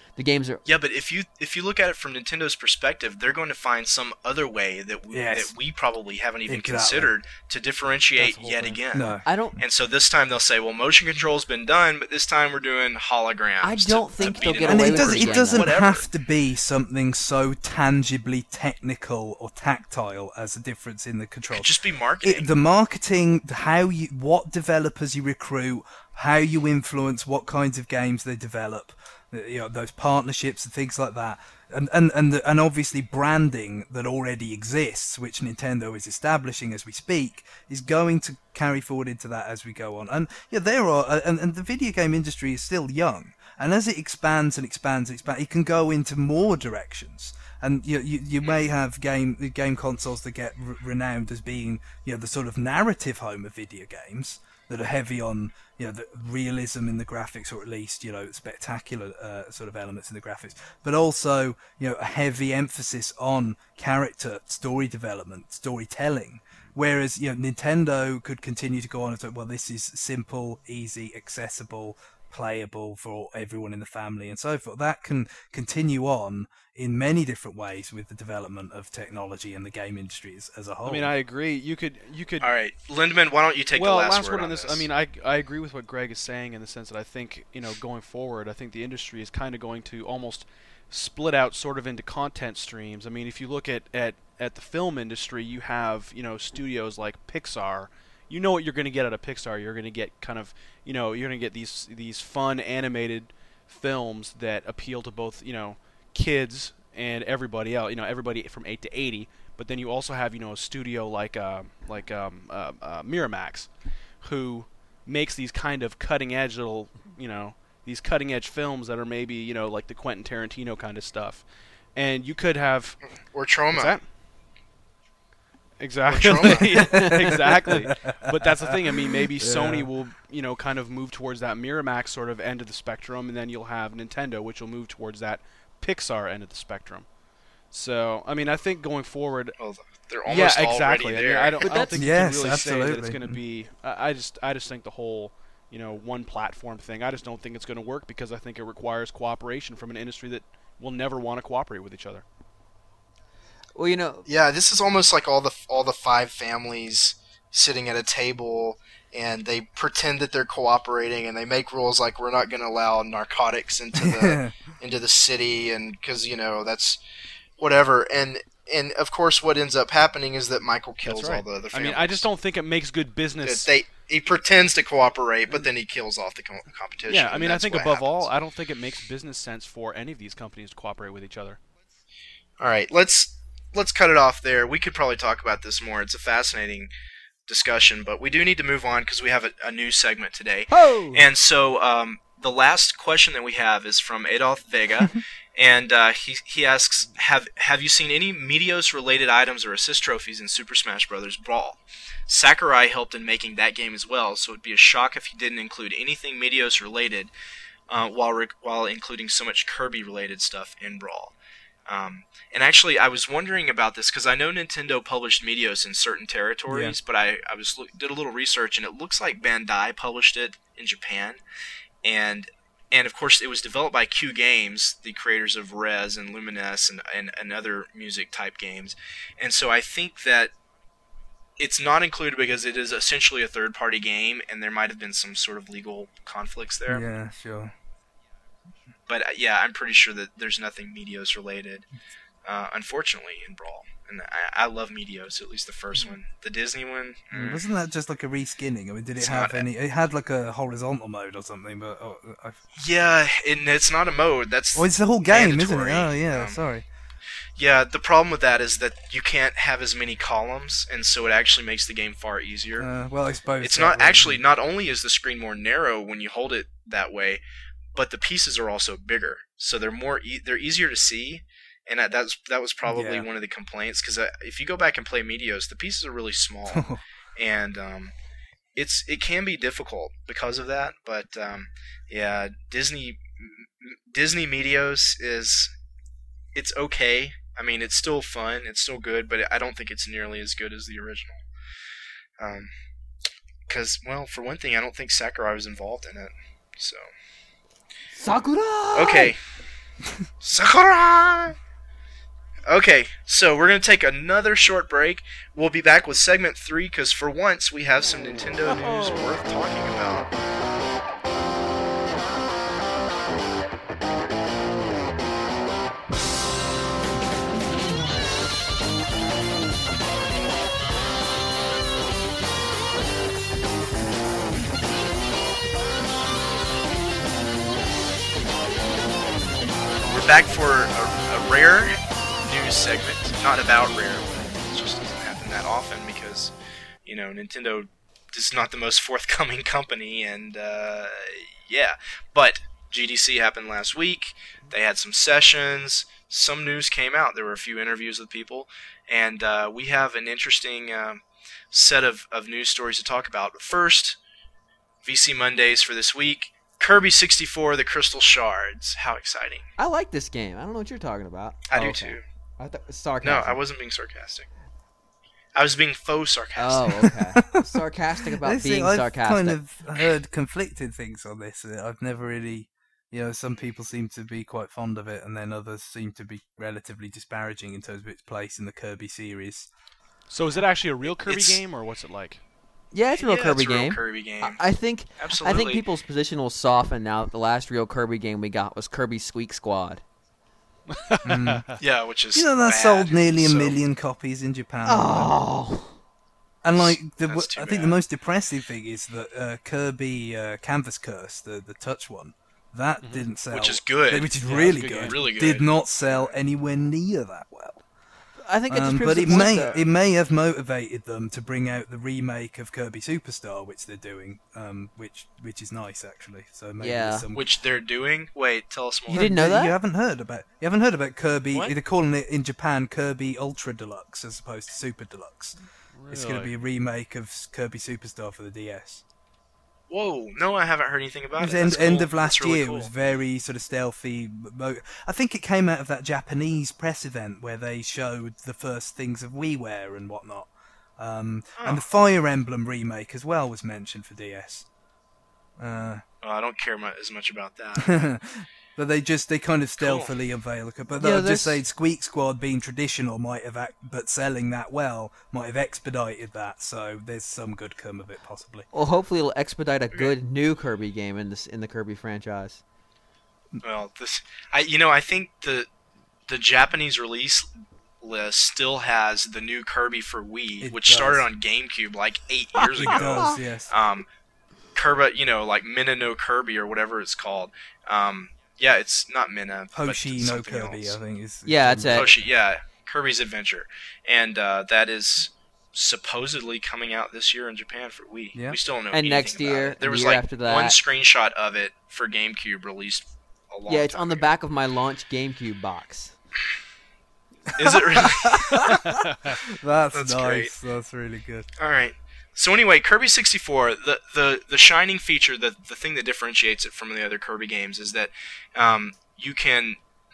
The games are...
Yeah, but if you look at it from Nintendo's perspective, they're going to find some other way that we probably haven't even considered to differentiate yet again.
No.
And so this time they'll say, well, motion control's been done, but this time we're doing holograms.
I don't think they'll get away with it.
It doesn't have to be something so tangibly technical or tactile as a difference in the controls.
It could just be marketing.
The marketing, what developers you recruit, how you influence what kinds of games they develop, those partnerships and things like that, and obviously branding that already exists, which Nintendo is establishing as we speak, is going to carry forward into that as we go on. And and the video game industry is still young, and as it expands and expands, it can go into more directions. And you may have game consoles that get renowned as being the sort of narrative home of video games that are heavy on the realism in the graphics, or at least spectacular sort of elements in the graphics, but also a heavy emphasis on character, story development, storytelling. Whereas Nintendo could continue to go on and say, well, this is simple, easy, accessible, playable for everyone in the family and so forth. That can continue on in many different ways with the development of technology and the game industry as a whole.
I mean, I agree. You could.
All right, Lindemann, why don't you take the last word
on this? I mean, I agree with what Greg is saying in the sense that I think going forward, I think the industry is kind of going to almost split out sort of into content streams. I mean, if you look at the film industry, you have studios like Pixar. You know what you're going to get out of Pixar. You're going to get kind of, you're going to get these fun animated films that appeal to both, kids and everybody else, everybody from 8 to 80. But then you also have, a studio like Miramax, who makes these kind of cutting edge little, these cutting edge films that are maybe, like the Quentin Tarantino kind of stuff. And you could have...
Or Troma.
What's that? Exactly. Exactly. But that's the thing. I mean, maybe Sony will, kind of move towards that Miramax sort of end of the spectrum, and then you'll have Nintendo, which will move towards that Pixar end of the spectrum. So, I mean, I think going forward...
Well, they're almost
exactly.
already there.
I don't think you can really
absolutely.
say that it's going to be... I just think the whole, one platform thing, I just don't think it's going to work, because I think it requires cooperation from an industry that will never want to cooperate with each other.
Well,
yeah, this is almost like all the five families sitting at a table, and they pretend that they're cooperating, and they make rules like we're not going to allow narcotics into the into the city, and because that's whatever. And of course, what ends up happening is that Michael kills all the other families.
I mean, I just don't think it makes good business.
He pretends to cooperate, but then he kills off the competition.
Yeah, I mean, I think above all, I don't think it makes business sense for any of these companies to cooperate with each other.
All right, let's cut it off there. We could probably talk about this more. It's a fascinating discussion, but we do need to move on because we have a new segment today.
Oh!
And so the last question that we have is from Adolf Vega, and he asks, have you seen any Meteos-related items or assist trophies in Super Smash Bros. Brawl? Sakurai helped in making that game as well, so it'd be a shock if he didn't include anything Meteos-related while including so much Kirby-related stuff in Brawl. And actually, I was wondering about this because I know Nintendo published Meteos in certain territories, but I did a little research, and it looks like Bandai published it in Japan, and of course it was developed by Q Games, the creators of Rez and Lumines and other music type games, and so I think that it's not included because it is essentially a third-party game, and there might have been some sort of legal conflicts there.
Yeah, sure.
But yeah, I'm pretty sure that there's nothing Meteos related, unfortunately, in Brawl. And I love Meteos, at least the first one. The Disney one.
Wasn't that just like a reskinning? I mean, did it have any? It had like a horizontal mode or something, but
yeah, it's not a mode. That's
it's the whole game,
mandatory.
Isn't it? Oh yeah, sorry.
Yeah, the problem with that is that you can't have as many columns, and so it actually makes the game far easier.
Well, I suppose
it's not actually. Not only is the screen more narrow when you hold it that way, but the pieces are also bigger, so they're easier to see. And that was probably one of the complaints, because if you go back and play Meteos, the pieces are really small, and it can be difficult because of that. But yeah, Disney Meteos it's okay. I mean, it's still fun, it's still good, but I don't think it's nearly as good as the original. Because, well, for one thing, I don't think Sakurai was involved in it. So
Sakurai.
Okay. Sakurai! Okay, so we're going to take another short break. We'll be back with segment 3 because for once we have some Nintendo news worth talking about. We're back for a rare news segment, not about Rare, but it just doesn't happen that often because, Nintendo is not the most forthcoming company, and yeah. But GDC happened last week. They had some sessions. Some news came out. There were a few interviews with people, and we have an interesting set of news stories to talk about. But first, VC Mondays for this week. Kirby 64, The Crystal Shards. How exciting.
I like this game. I don't know what you're talking about.
I do too.
I thought sarcastic.
No, I wasn't being sarcastic. I was being faux sarcastic.
Oh, okay. Sarcastic about being sarcastic.
I've kind of heard conflicted things on this. I've never really, some people seem to be quite fond of it, and then others seem to be relatively disparaging in terms of its place in the Kirby series.
So is it actually a real Kirby game, or what's it like?
Yeah, it's a real Kirby
it's a real
game.
Kirby game.
I think
Absolutely.
I think people's position will soften now that the last real Kirby game we got was Kirby Squeak Squad.
Yeah, which is
that
bad,
sold nearly a million copies in Japan.
Oh.
And I think
bad.
the most depressive thing is that Kirby Canvas Curse, the touch one, that didn't sell.
Which is good.
Which is really good.
Really good.
Did not sell anywhere near that well.
I think it just proves
but
the
it
point,
it may have motivated them to bring out the remake of Kirby Superstar, which they're doing, which is nice actually. So maybe
which they're doing. Wait, tell us more.
You didn't know that?
You haven't heard about Kirby.
What?
They're calling it in Japan Kirby Ultra Deluxe as opposed to Super Deluxe.
Really?
It's going to be a remake of Kirby Superstar for the DS.
Whoa, no, I haven't heard anything about it.
It was end of last
really
year.
Cool.
It was very sort of stealthy. I think it came out of that Japanese press event where they showed the first things of WiiWare and whatnot. And the Fire Emblem remake as well was mentioned for DS.
I don't care as much about that.
But they kind of stealthily unveil it. But they'll just say Squeak Squad being traditional but selling that well might have expedited that. So there's some good come of it possibly.
Well, hopefully it'll expedite a good new Kirby game in the Kirby franchise.
Well, I think the Japanese release list still has the new Kirby for Wii, which started on GameCube like 8 years ago.
It does, yes.
Kirby, like Minna no Kirby or whatever it's called. Yeah, it's not Minna.
Hoshi
but
no Kirby,
else.
I think is.
Yeah, that's it.
Hoshi, yeah, Kirby's Adventure, and that is supposedly coming out this year in Japan for Wii.
Yeah.
We still don't know.
And
anything
next year,
about it. There was
year
like
after that.
one screenshot of it for GameCube released a long
Yeah, it's
time
on the
ago.
back of my launch GameCube box.
Is it really?
That's
That's
nice.
great.
That's really good.
All right. So anyway, Kirby 64, the shining feature, the thing that differentiates it from the other Kirby games is that you can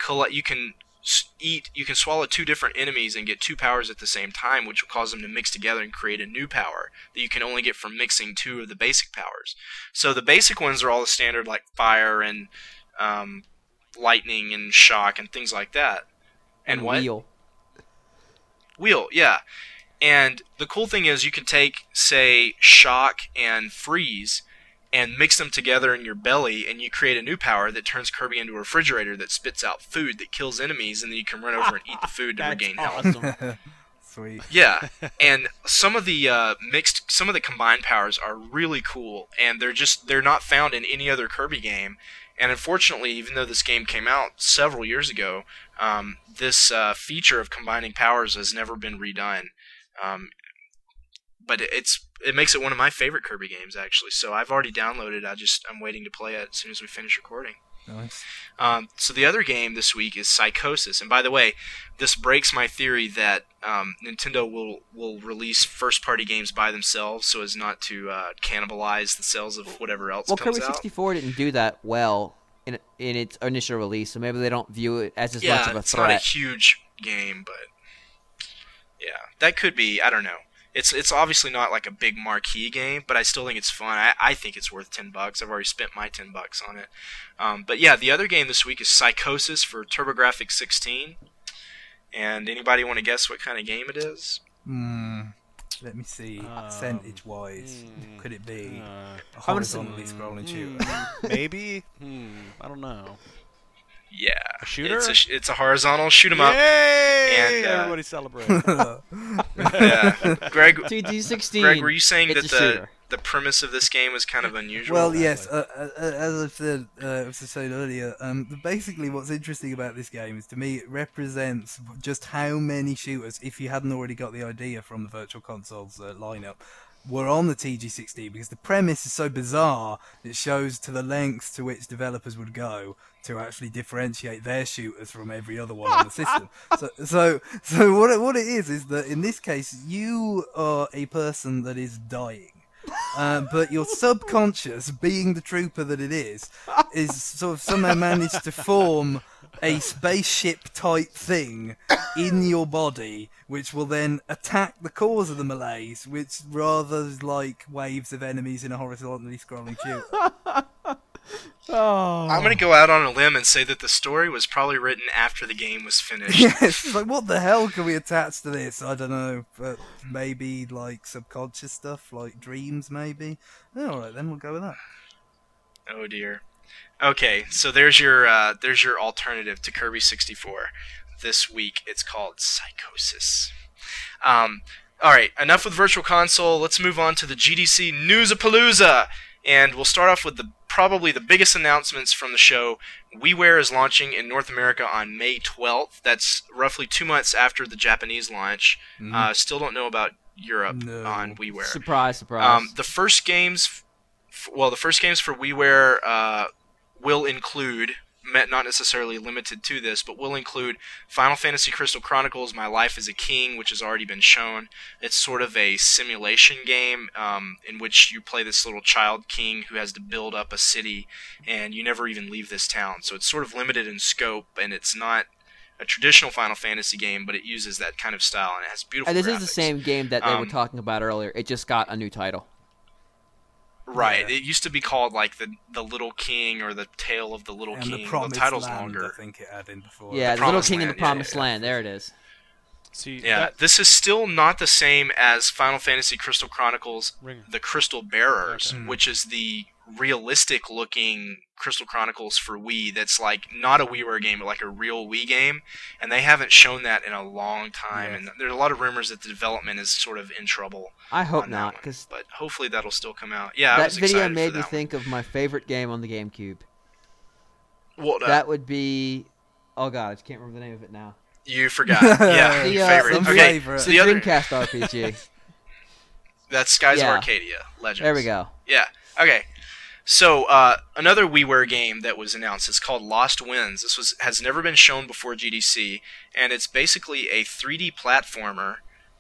swallow two different enemies and get two powers at the same time, which will cause them to mix together and create a new power that you can only get from mixing two of the basic powers. So the basic ones are all the standard, like fire and lightning and shock and things like that. And what? Wheel, yeah. And the cool thing is you can take, say, shock and freeze and mix them together in your belly, and you create a new power that turns Kirby into a refrigerator that spits out food that kills enemies, and then you can run over and eat the food to regain health.
Awesome.
Sweet.
Yeah, and some of the combined powers are really cool, and they're not found in any other Kirby game. And unfortunately, even though this game came out several years ago, this feature of combining powers has never been redone. But it makes it one of my favorite Kirby games, actually. So I've already downloaded it. I'm waiting to play it as soon as we finish recording.
Nice.
So the other game this week is Psychosis. And by the way, this breaks my theory that Nintendo will release first-party games by themselves so as not to cannibalize the sales of whatever else comes
Kirby
out.
64 didn't do that well in its initial release, so maybe they don't view it as much of a
it's
threat.
not a huge game, but yeah, that could be. I don't know. It's obviously not like a big marquee game, but I still think it's fun. I think it's worth $10. I've already spent my $10 on it. But yeah, the other game this week is Psychosis for TurboGrafx 16. And anybody want to guess what kind of game it is?
Let me see. Percentage-wise, could it be a horizontally scrolling shooter?
Maybe. I don't know.
Yeah,
a shooter.
It's a horizontal shoot 'em up.
Yay! And everybody celebrate.
Yeah, Greg.
TG16.
Greg, were you saying that the premise of this game was kind of unusual?
Well, yes. As I've said, earlier, basically what's interesting about this game is, to me, it represents just how many shooters, if you hadn't already got the idea from the Virtual Console's lineup, were on the TG16, because the premise is so bizarre, it shows to the lengths to which developers would go to actually differentiate their shooters from every other one on the system. So what it is that in this case, you are a person that is dying. But your subconscious, being the trooper that it is sort of somehow managed to form a spaceship type thing in your body, which will then attack the cause of the malaise, which rather is like waves of enemies in a horizontally scrolling shooter.
I'm going to go out on a limb and say that the story was probably written after the game was finished.
Yes, like what the hell can we attach to this? I don't know, but maybe like subconscious stuff, like dreams maybe? Alright, then we'll go with that.
Oh dear. Okay, so there's your alternative to Kirby 64. This week it's called Psychosis. Alright, enough with Virtual Console. Let's move on to the GDC Newsapalooza. And we'll start off with probably the biggest announcements from the show. WiiWare is launching in North America on May 12th. That's roughly 2 months after the Japanese launch. Still don't know about Europe on WiiWare.
Surprise.
The first games for WiiWare will include, not necessarily limited to this, but will include Final Fantasy Crystal Chronicles My Life as a King, which has already been shown. It's sort of a simulation game in which you play this little child king who has to build up a city, and you never even leave this town. So it's sort of limited in scope, and it's not a traditional Final Fantasy game, but it uses that kind of style, and it has beautiful graphics.
This is the same game that they were talking about earlier. It just got a new title.
Right. Yeah. It used to be called like the Little King or the Tale of the Little King.
The
title's
Land,
longer.
I think it had in before.
Yeah, the Little King and the Promised Land. There it is.
See,
this is still not the same as Final Fantasy Crystal Chronicles: The Crystal Bearers, which is the realistic-looking Crystal Chronicles for Wii. That's like not a WiiWare game, but like a real Wii game, and they haven't shown that in a long time. Yes. And there's a lot of rumors that the development is sort of in trouble.
I hope not,
but hopefully that'll still come out. Yeah,
that video made me think of my favorite game on the GameCube.
What?
That would be, oh god, I just can't remember the name of it now.
You forgot. Yeah, favorite. Okay,
so the Dreamcast RPG.
That's Skies of Arcadia Legends.
There we go.
Yeah. Okay. So another WiiWare game that was announced is called Lost Winds. This has never been shown before GDC, and it's basically a 3D platformer.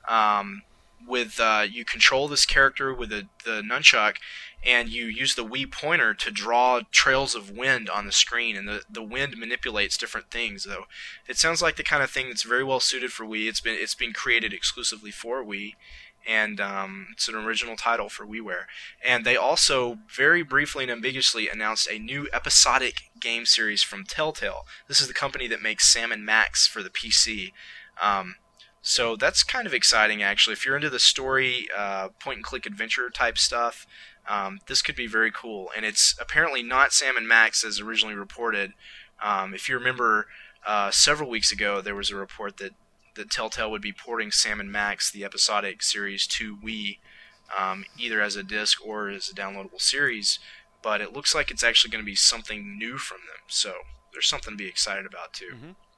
With you control this character with the nunchuck, and you use the Wii pointer to draw trails of wind on the screen, and the wind manipulates different things. Though it sounds like the kind of thing that's very well suited for Wii. It's been created exclusively for Wii, and it's an original title for WiiWare. And they also very briefly and ambiguously announced a new episodic game series from Telltale. This is the company that makes Sam & Max for the PC. So that's kind of exciting, actually. If you're into the story, point-and-click adventure type stuff, this could be very cool. And it's apparently not Sam & Max as originally reported. If you remember, several weeks ago, there was a report that Telltale would be porting Sam & Max, the episodic series, to Wii, either as a disc or as a downloadable series. But it looks like it's actually going to be something new from them. So there's something to be excited about, too.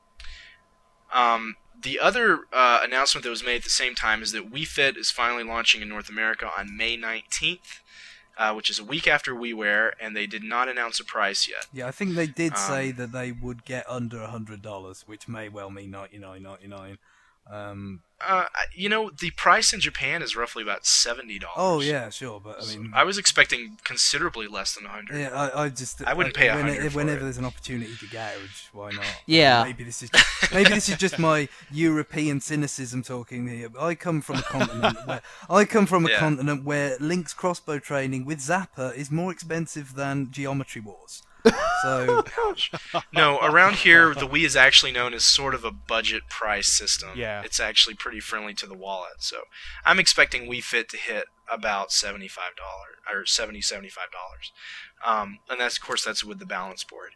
Mm-hmm. The other announcement that was made at the same time is that Wii Fit is finally launching in North America on May 19th, which is a week after WiiWare, and they did not announce a price yet.
Yeah, I think they did say that they would get under $100, which may well mean $99.99.
The price in Japan is roughly about $70.
Oh yeah, sure, but I mean,
I was expecting considerably less than $100.
Yeah, I wouldn't
pay $100
whenever there's an opportunity to gouge. Why not?
Yeah.
Maybe this is just my European cynicism talking here. I come from a continent where Link's crossbow training with Zappa is more expensive than Geometry Wars. So
no, around here the Wii is actually known as sort of a budget price system.
Yeah.
It's actually pretty friendly to the wallet. So I'm expecting Wii Fit to hit about $75 or $75. And that's, of course, that's with the balance board.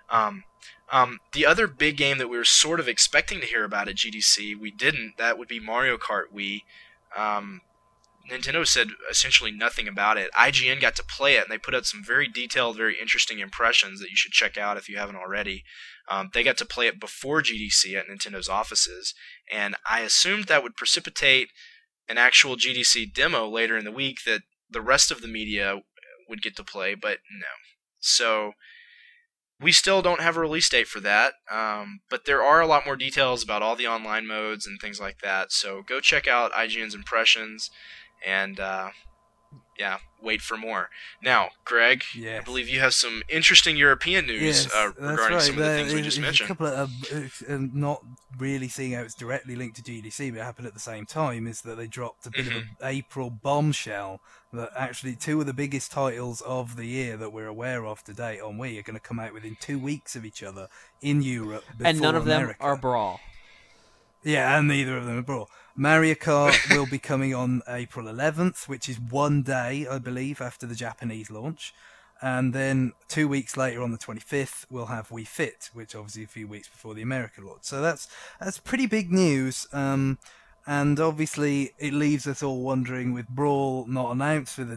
The other big game that we were sort of expecting to hear about at GDC, we didn't. That would be Mario Kart Wii. Nintendo said essentially nothing about it. IGN got to play it, and they put out some very detailed, very interesting impressions that you should check out if you haven't already. They got to play it before GDC at Nintendo's offices, and I assumed that would precipitate an actual GDC demo later in the week that the rest of the media would get to play, but no. So we still don't have a release date for that, but there are a lot more details about all the online modes and things like that, so go check out IGN's impressions. And, wait for more. Now, Greg,
yes.
I believe you have some interesting European news regarding some of the things we just mentioned.
A couple of, not really seeing how it's directly linked to GDC, but it happened at the same time, is that they dropped a bit of an April bombshell that actually two of the biggest titles of the year that we're aware of to date on Wii are going to come out within 2 weeks of each other in Europe before
and none of
America.
them are Brawl.
Yeah, and neither of them are Brawl. Mario Kart will be coming on April 11th, which is 1 day, I believe, after the Japanese launch. And then 2 weeks later, on the 25th, we'll have Wii Fit, which obviously a few weeks before the American launch. So that's pretty big news. And obviously, it leaves us all wondering, with Brawl not announced for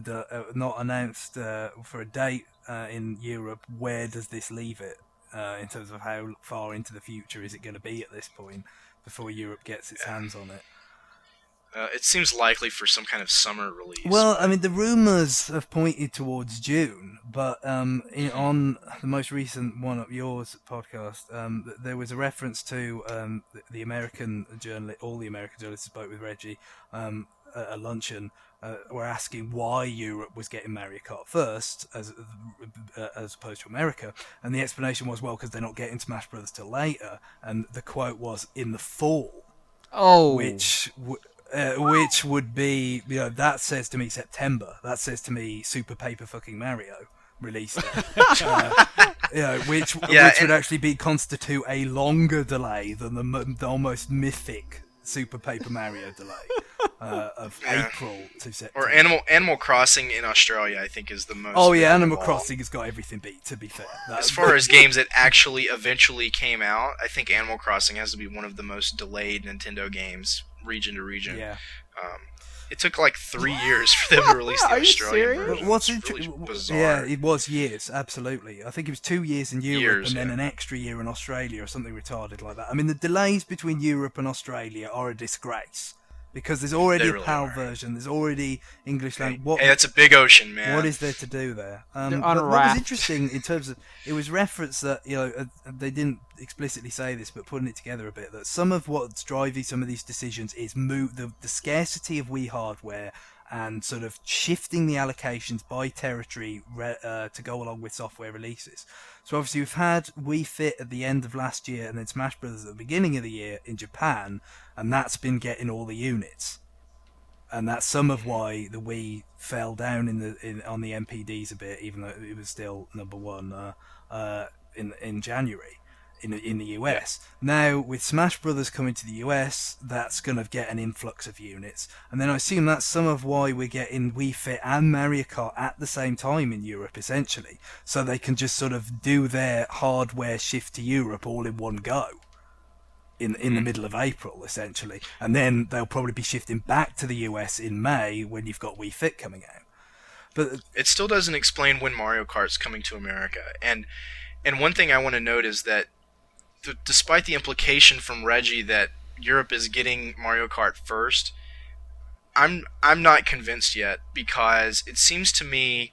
a date in Europe, where does this leave it in terms of how far into the future is it going to be at this point before Europe gets its hands on it?
It seems likely for some kind of summer release.
Well, I mean, the rumours have pointed towards June, but on the most recent one of yours podcast, there was a reference to the American journalist. All the American journalists spoke with Reggie at a luncheon. Were asking why Europe was getting Mario Kart first, as opposed to America, and the explanation was, well, because they're not getting Smash Brothers till later, and the quote was in the fall.
Oh,
which would be, that says to me September. That says to me Super Paper fucking Mario release date. Which would actually constitute a longer delay than the almost mythic Super Paper Mario delay of April to September.
Or Animal Crossing in Australia, I think, is the most.
Oh yeah, Animal Crossing has got everything beat. To be fair,
as far as games that actually eventually came out, I think Animal Crossing has to be one of the most delayed Nintendo games, region to region.
Yeah.
It took like 3 years for them to release the Australian version.
What's
really bizarre.
Yeah, it was years, absolutely. I think it was 2 years in Europe and then an extra year in Australia or something retarded like that. I mean, the delays between Europe and Australia are a disgrace. Because there's already a PAL version, there's already English language.
Hey, that's a big ocean, man.
What is there to do there? But what was interesting in terms of, it was referenced that, they didn't explicitly say this, but putting it together a bit, that some of what's driving some of these decisions is the scarcity of Wii hardware and sort of shifting the allocations by territory to go along with software releases. So obviously we've had Wii Fit at the end of last year and then Smash Brothers at the beginning of the year in Japan, and that's been getting all the units. And that's some of why the Wii fell down on the MPDs a bit, even though it was still number one in January in the US. Now, with Smash Brothers coming to the US, that's going to get an influx of units. And then I assume that's some of why we're getting Wii Fit and Mario Kart at the same time in Europe, essentially. So they can just sort of do their hardware shift to Europe all in one go. In the middle of April, essentially. And then they'll probably be shifting back to the US in May when you've got Wii Fit coming out. But
it still doesn't explain when Mario Kart's coming to America. And one thing I want to note is that despite the implication from Reggie that Europe is getting Mario Kart first, I'm not convinced yet, because it seems to me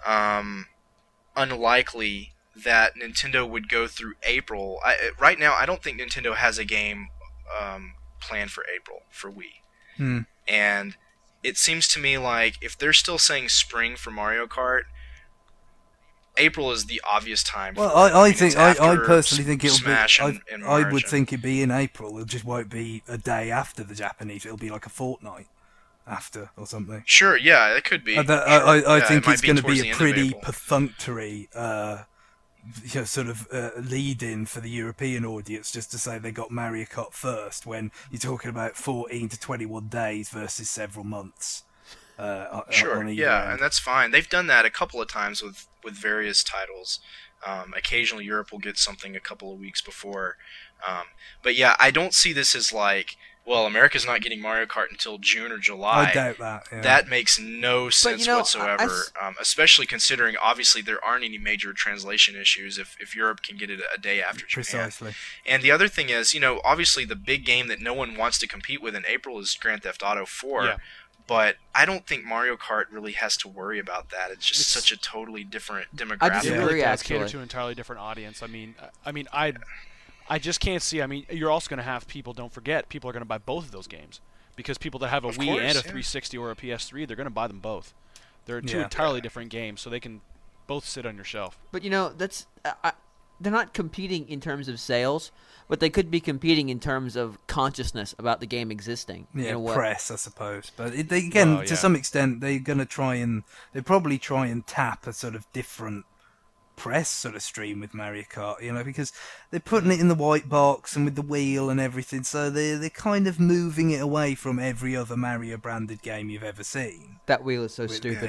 unlikely that Nintendo would go through April. Right now, I don't think Nintendo has a game planned for April for Wii. And it seems to me like if they're still saying spring for Mario Kart, April is the obvious time.
Well, I personally think it'll
Smash
be.
In
I would think it'd be in April. It just won't be a day after the Japanese. It'll be like a fortnight after or something.
Sure, yeah, it could be.
I think it's going to be a pretty perfunctory sort of lead-in for the European audience, just to say they got Mario Kart first, when you're talking about 14 to 21 days versus several months.
Sure, yeah, and that's fine. They've done that a couple of times with various titles. Occasionally Europe will get something a couple of weeks before. But yeah, I don't see this as like, well, America's not getting Mario Kart until June or July.
I doubt that. Yeah.
That makes no sense whatsoever, especially considering, obviously, there aren't any major translation issues if Europe can get it a day after Japan.
Precisely.
And the other thing is, obviously the big game that no one wants to compete with in April is Grand Theft Auto 4. Yeah. But I don't think Mario Kart really has to worry about that. It's just such a totally different demographic.
I disagree, actually.
Cater to an entirely different audience. I just can't see. I mean, you're also going to have people. Don't forget, people are going to buy both of those games because people that have a Wii and a 360 or a PS3, they're going to buy them both. They're two entirely different games, so they can both sit on your shelf.
But that's they're not competing in terms of sales, but they could be competing in terms of consciousness about the game existing.
Yeah, press, I suppose. But to some extent, they're going to probably try and tap a sort of different press sort of stream with Mario Kart, because they're putting it in the white box and with the wheel and everything, so they're kind of moving it away from every other Mario branded game you've ever seen.
That wheel is so stupid.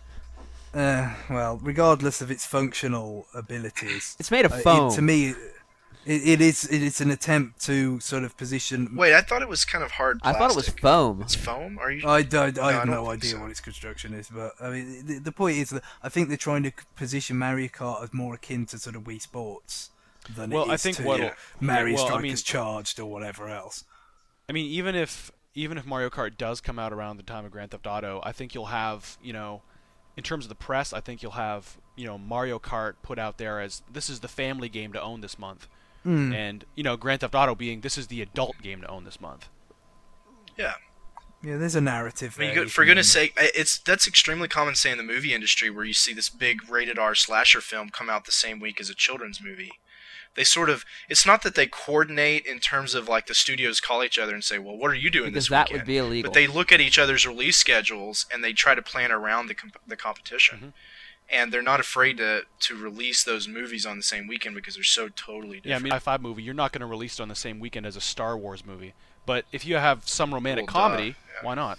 Well, regardless of its functional abilities,
it's made of foam.
To me, it is an attempt to sort of position.
Wait, I thought it was kind of hard plastic.
I thought it was foam.
It's foam? Are you?
I have no idea what its construction is, but I mean, the point is that I think they're trying to position Mario Kart as more akin to sort of Wii Sports than Mario Strikers Charged or whatever else.
I mean, even if Mario Kart does come out around the time of Grand Theft Auto, I think you'll have, in terms of the press, I think you'll have, Mario Kart put out there as this is the family game to own this month. And, Grand Theft Auto being this is the adult game to own this month.
Yeah.
Yeah, there's a narrative there.
I mean, for goodness sake, that's extremely common, say, in the movie industry, where you see this big rated R slasher film come out the same week as a children's movie. They sort of, it's not that they coordinate in terms of like the studios call each other and say, well, what are you doing this weekend?
Because that would be illegal.
But they look at each other's release schedules and they try to plan around the competition. Mm-hmm. And they're not afraid to release those movies on the same weekend because they're so totally different.
Yeah, I mean, High-Five movie, you're not going to release it on the same weekend as a Star Wars movie. But if you have some romantic comedy, why not?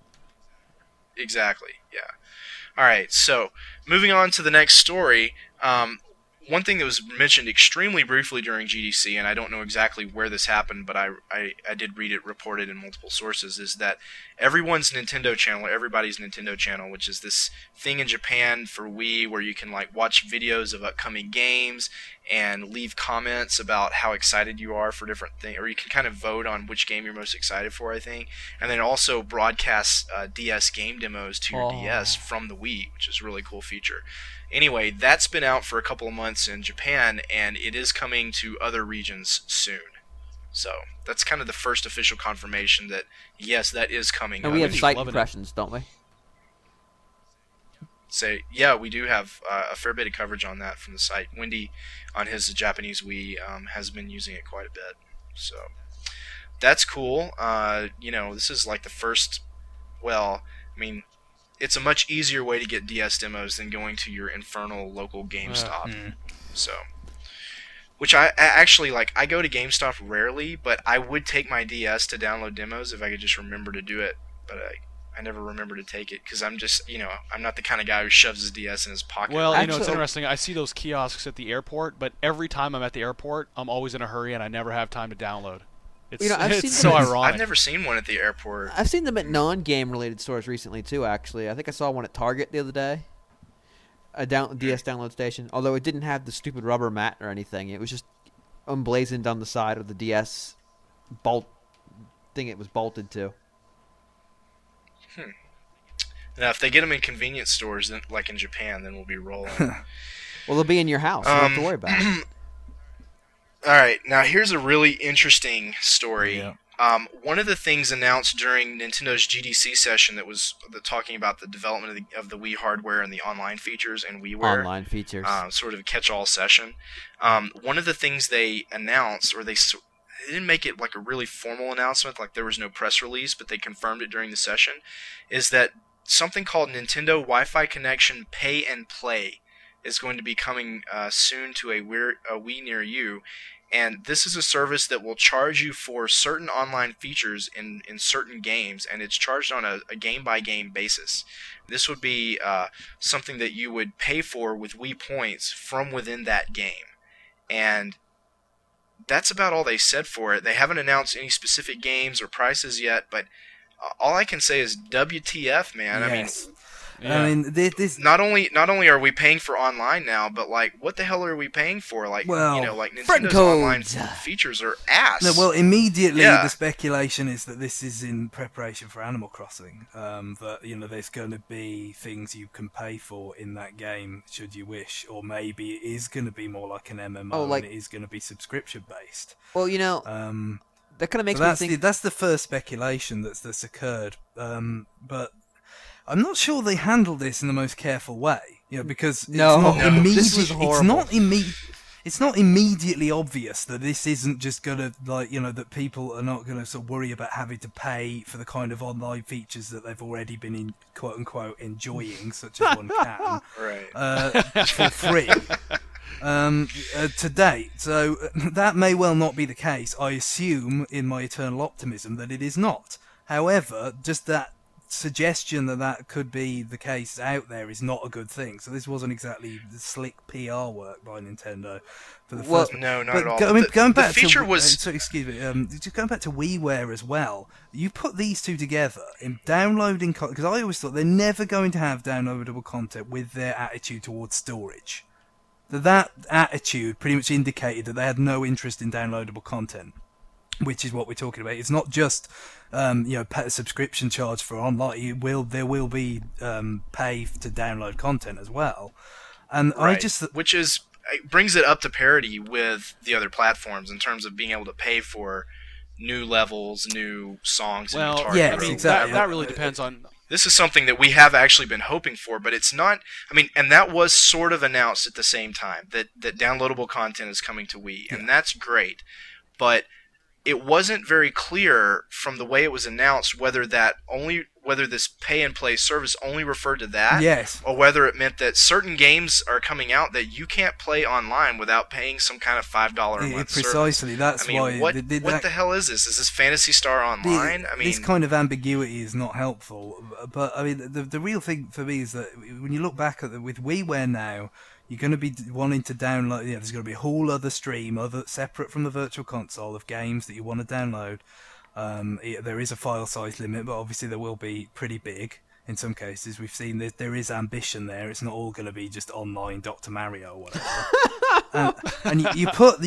Exactly, yeah. All right, so moving on to the next story. One thing that was mentioned extremely briefly during GDC, and I don't know exactly where this happened, but I did read it reported in multiple sources, is that everybody's Nintendo channel, which is this thing in Japan for Wii where you can like watch videos of upcoming games and leave comments about how excited you are for different things, or you can kind of vote on which game you're most excited for, I think, and then also broadcasts DS game demos to your DS from the Wii, which is a really cool feature. Anyway, that's been out for a couple of months in Japan, and it is coming to other regions soon. So that's kind of the first official confirmation that, yes, that is coming.
And we have site impressions, don't we?
Yeah, we do have a fair bit of coverage on that from the site. Wendy, on his Japanese Wii, has been using it quite a bit. So that's cool. This is like the first, it's a much easier way to get DS demos than going to your infernal local GameStop. So, which I actually like. I go to GameStop rarely, but I would take my DS to download demos if I could just remember to do it. But I never remember to take it because I'm just, I'm not the kind of guy who shoves his DS in his pocket.
Well, it's interesting. I see those kiosks at the airport, but every time I'm at the airport, I'm always in a hurry and I never have time to download. It's so ironic.
I've never seen one at the airport.
I've seen them at non-game related stores recently too. Actually, I think I saw one at Target the other day. A DS download station. Although it didn't have the stupid rubber mat or anything. It was just emblazoned on the side of the DS bolt thing it was bolted to.
Now, if they get them in convenience stores, then, like in Japan, then we'll be rolling.
Well, they'll be in your house. You don't have to worry about it.
All right, now here's a really interesting story One of the things announced during Nintendo's GDC session that was talking about the development of the Wii hardware and the online features and WiiWare.
Online features.
Sort of a catch-all session. One of the things they announced, or they didn't make it like a really formal announcement, like there was no press release, but they confirmed it during the session, is that something called Nintendo Wi-Fi Connection Pay and Play is going to be coming soon to a Wii near you. And this is a service that will charge you for certain online features in certain games, and it's charged on a game-by-game basis. This would be something that you would pay for with Wii points from within that game. And that's about all they said for it. They haven't announced any specific games or prices yet, but all I can say is WTF, man.
Yes.
Yeah.
I mean, this
not only are we paying for online now, but like, what the hell are we paying for? Like, like Nintendo's online features are ass.
No, well, immediately the speculation is that this is in preparation for Animal Crossing. That there's going to be things you can pay for in that game, should you wish, or maybe it is going to be more like an MMO, and it is going to be subscription based.
Well, that kind of makes me think.
That's the first speculation that's occurred, but I'm not sure they handled this in the most careful way, because
this was horrible.
It's not immediately obvious that this isn't just gonna that people are not gonna sort of worry about having to pay for the kind of online features that they've already been quote unquote enjoying, such as one can, for free. To date, so that may well not be the case. I assume, in my eternal optimism, that it is not. However, just that suggestion that could be the case out there is not a good thing. So this wasn't exactly the slick PR work by Nintendo for the first.
No, not at all.
Going back
the feature
to,
was.
Excuse me. Just going back to WiiWare as well. You put these two together in downloading because I always thought they're never going to have downloadable content with their attitude towards storage. That attitude pretty much indicated that they had no interest in downloadable content, which is what we're talking about. It's not just pay a subscription charge for online. There will be pay to download content as well, and
right. Which brings it up to parity with the other platforms in terms of being able to pay for new levels, new songs.
Well,
and
yeah, exactly.
That really depends on.
This is something that we have actually been hoping for, but it's not. And that was sort of announced at the same time that downloadable content is coming to Wii, and that's great, but it wasn't very clear from the way it was announced whether this pay and play service only referred to that,
yes,
or whether it meant that certain games are coming out that you can't play online without paying some kind of $5 a month
precisely
service.
That's why.
What the hell is this? Is this Phantasy Star Online?
This kind of ambiguity is not helpful. But the real thing for me is that when you look back at with WiiWare now, you're going to be wanting to download. There's going to be a whole other stream, separate from the Virtual Console, of games that you want to download. There is a file size limit, but obviously they will be pretty big in some cases. We've seen there is ambition there. It's not all going to be just online Dr. Mario or whatever. And you put